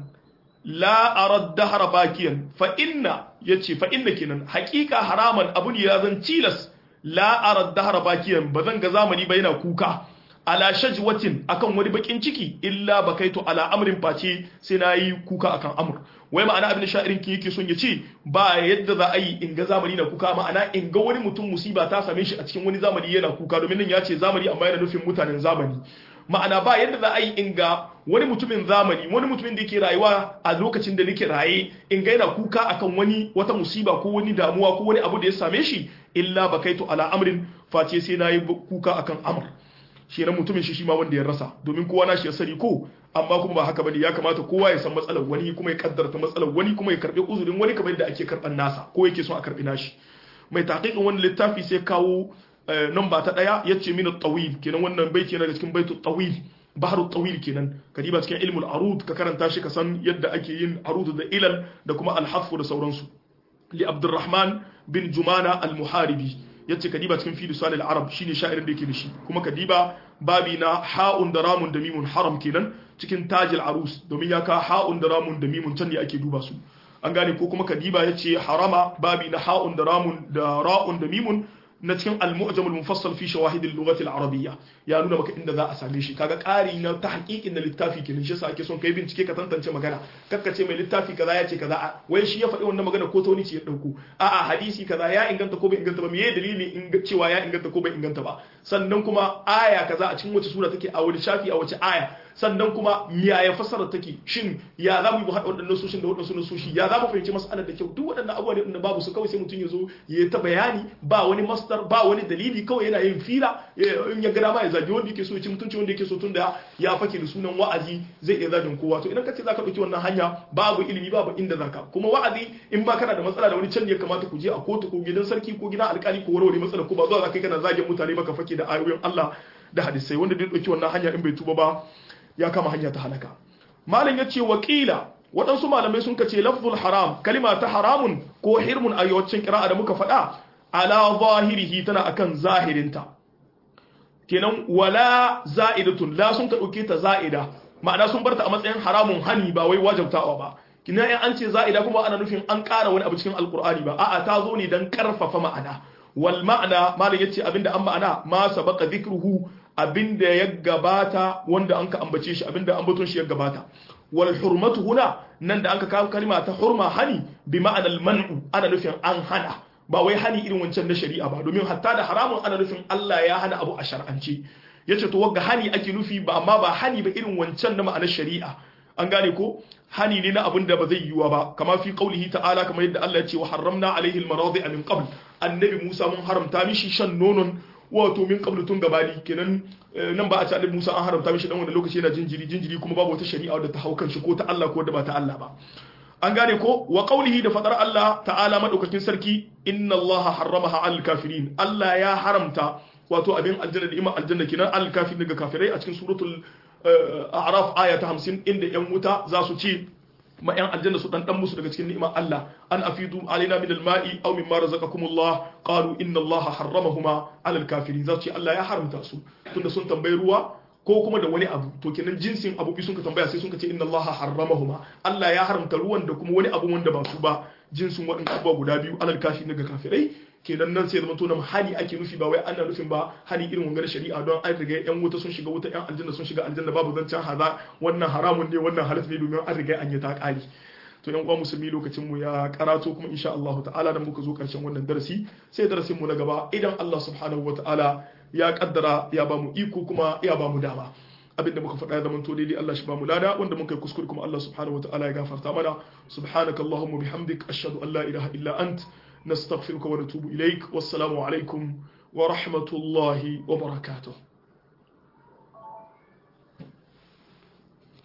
la arad dahra bakiyan fa inna yace fa inna kenan haqiqa haraman abu ne ya zan tilas la arad dahra bakiyan bazan ga zamani ba yana kuka ala shajwatin akan wani bakin ciki illa bakaitu ala amrin face sai nayi kuka akan amr wai ma'ana abin sha'irin ki yake son ya ce ba yadda za a yi in ga zamani na kuka ma'ana in ga wani mutum musiba ta same shi a cikin wani zamani yana kuka domin nan ya ce zamani amma yana nufin mutanen zamani ma'ana ba yadda za a yi in ga wani mutumin zamani wani mutumin da yake rayuwa a lokacin da nake raye in ga yana kuka akan wata musiba ko wani damuwa ko wani abu da ya same shi illa bakaitu ala amrin face sai nayi kuka akan amr shi ran mutumin shi ma wanda ya rasa domin kowa na shi ya sani ko amma kuma ba haka bane ya kamata kowa ya san matsalar wani kuma ya kaddarta matsalar wani kuma ya karbi uzurin wani kamar yadda ake karban nasa ko yake son a karbi nashi mai taqiqin wannan littafi sai kawo namba ta daya yace min at-tawil kenan wannan baiti yana da cikin baitu tawil bahru tawil kenan kadiba cikin ilmul arud ka karanta shi ka san yadda ake yin arud da ilal da kuma al-hafs da sauransu li abdurrahman bin jumana al-muharibi yace kadiba cikin fi lisan al-arab shine sha'irin da yake da shi kuma kadiba babi na ha'un da ramun da mimun haram kenan cikin tajil arus domin ya ka ha'un da ramun da mimun can ne ake duba su an gane ko kuma kadiba yace harama babi na ha'un da ramun da ra'un da mimun na cikin al-mu'jam al-mufassal fi shawahid al-lughah al-arabiyya ya nuna maka inda za a same shi kaga ƙari na tahqiqin da littafi kenan shi yasa ake son kai bincike ka tantance magana kakkace mai littafi kaza ya ce kaza wai shi ya faɗi wannan magana ko ta wani ce ya dauko a'a hadisi kaza ya inganta ko bai inganta ba meye dalili in cewa ya inganta ko bai inganta ba sannan kuma aya kaza a cikin wace sura take a wani shafi a wace aya sannan kuma miya ya fassara take shin ya za mu yi haɗa waɗannan soshin da waɗannan nasoshi ya za mu fahimci mas'alar da kyau duk waɗannan abubuwa ne da babu su kawai sai mutum ya zo ya ta bayani ba wani masdar ba wani dalili kawai yana yin fila in ya gada ma ya zagi wanda yake so ya ci mutunci wanda yake so tunda ya fake da sunan wa'azi zai iya zagin kowa to idan ka ce zaka ɗauki wannan hanya babu ilimi babu inda zaka kuma wa'azi in ba kana da matsala da wani can ya kamata ku je a kotu ko gidan sarki ko gidan alƙali ko warware matsala ko ba zuwa zaka kana zagin mutane ba ka fake da ayoyin Allah da hadisai wanda duk ɗauki wannan hanya in bai tuba ba ya kama hanya ta halaka malam yace wakila waɗansu malamai sun kace lafzul haram kalima ta haramun ko hirmun a yawancin qira'a da muka faɗa ala zahirihi tana akan zahirinta kenan wala za'idatun la sun ka dauke ta za'ida ma'ana sun barta a matsayin haramun hani ba wai wajibtawa ba kina in an ce za'ida kuma ana nufin an ƙara wani abu cikin alqur'ani ba a'a ta zo ne dan karfafa ma'ana wal ma'ana malam yace abinda an ma'ana ma sabaqa dhikruhu abinda ya gabata wanda anka ambace shi abinda ambaton shi ya gabata wal hurmatu huna nan da anka kawo kalma ta hurma hani bi ma'ana al man'u ana nufin an hana ba wai hani irin wancan na shari'a ba domin hatta da haramun ana nufin Allah ya hana abu a shar'ance yace to wagga hani ake nufi ba amma ba hani ba irin wancan na ma'anar shari'a an gane ko hani ne na abin da ba zai yiwa ba kama fi qaulihi ta'ala kamar yadda Allah ya ce wa harramna alaihi al-maradi'a min qabl annabi Musa mun haramta mishi shan nonon wato min qabl tun gabani kenan nan ba a ce annabi Musa an haramta mishi dan wanda lokaci yana jinjiri kuma babu wata shari'a wadda ta haukan shi ko ta Allah ko da ba ta Allah ba an gane ko wa qaulihi da fadar Allah ta'ala madaukakin sarki inna Allah harramaha al kafirin Allah ya haramta wato abin aljanna da iman aljanna kenan al kafirin daga kafirai a cikin suratul a'raf aya ta 50 inda yan wuta za su ce ma yan aljanna su dan musu daga cikin ni'imar Allah an afidu alaina min al-ma'i aw mimma razaqakumullah qalu inna Allah harramahuma 'ala al-kafirin za su ce Allah ya haramta su tunda sun tambayi ruwa ko kuma da wani abu to kenan jinsin abu bi sun ka tambaya sai sun ka ce inna Allah harramahuma Allah ya haramta ruwan da kuma wani abu wanda ba su ba jinsin waɗannan abubuwa guda biyu 'ala al-kafirin daga kafirai kenan nan sai zama to nan hani ake nufi ba wai ana nufin ba hani irin wangar shari'a don an riga yan wuta sun shiga wuta yan aljanna sun shiga aljanna babu zancen haza wannan haramun ne wannan halal ne domin an riga an yi ta kari to yan uwa musulmi lokacin mu ya karato kuma insha Allah ta'ala dan muka zo karshen wannan darasi sai darasin mu na gaba idan Allah subhanahu wataala ya kaddara ya ba mu iko kuma ya ba mu dama abinda muka faɗa ya zamanto daidai Allah shi ba mu lada wanda muka yi kuskure kuma Allah subhanahu wataala ya gafarta mana subhanakallahumma bihamdik ashhadu an la ilaha illa ant نستغفرك ونتوب إليك والسلام عليكم ورحمة الله وبركاته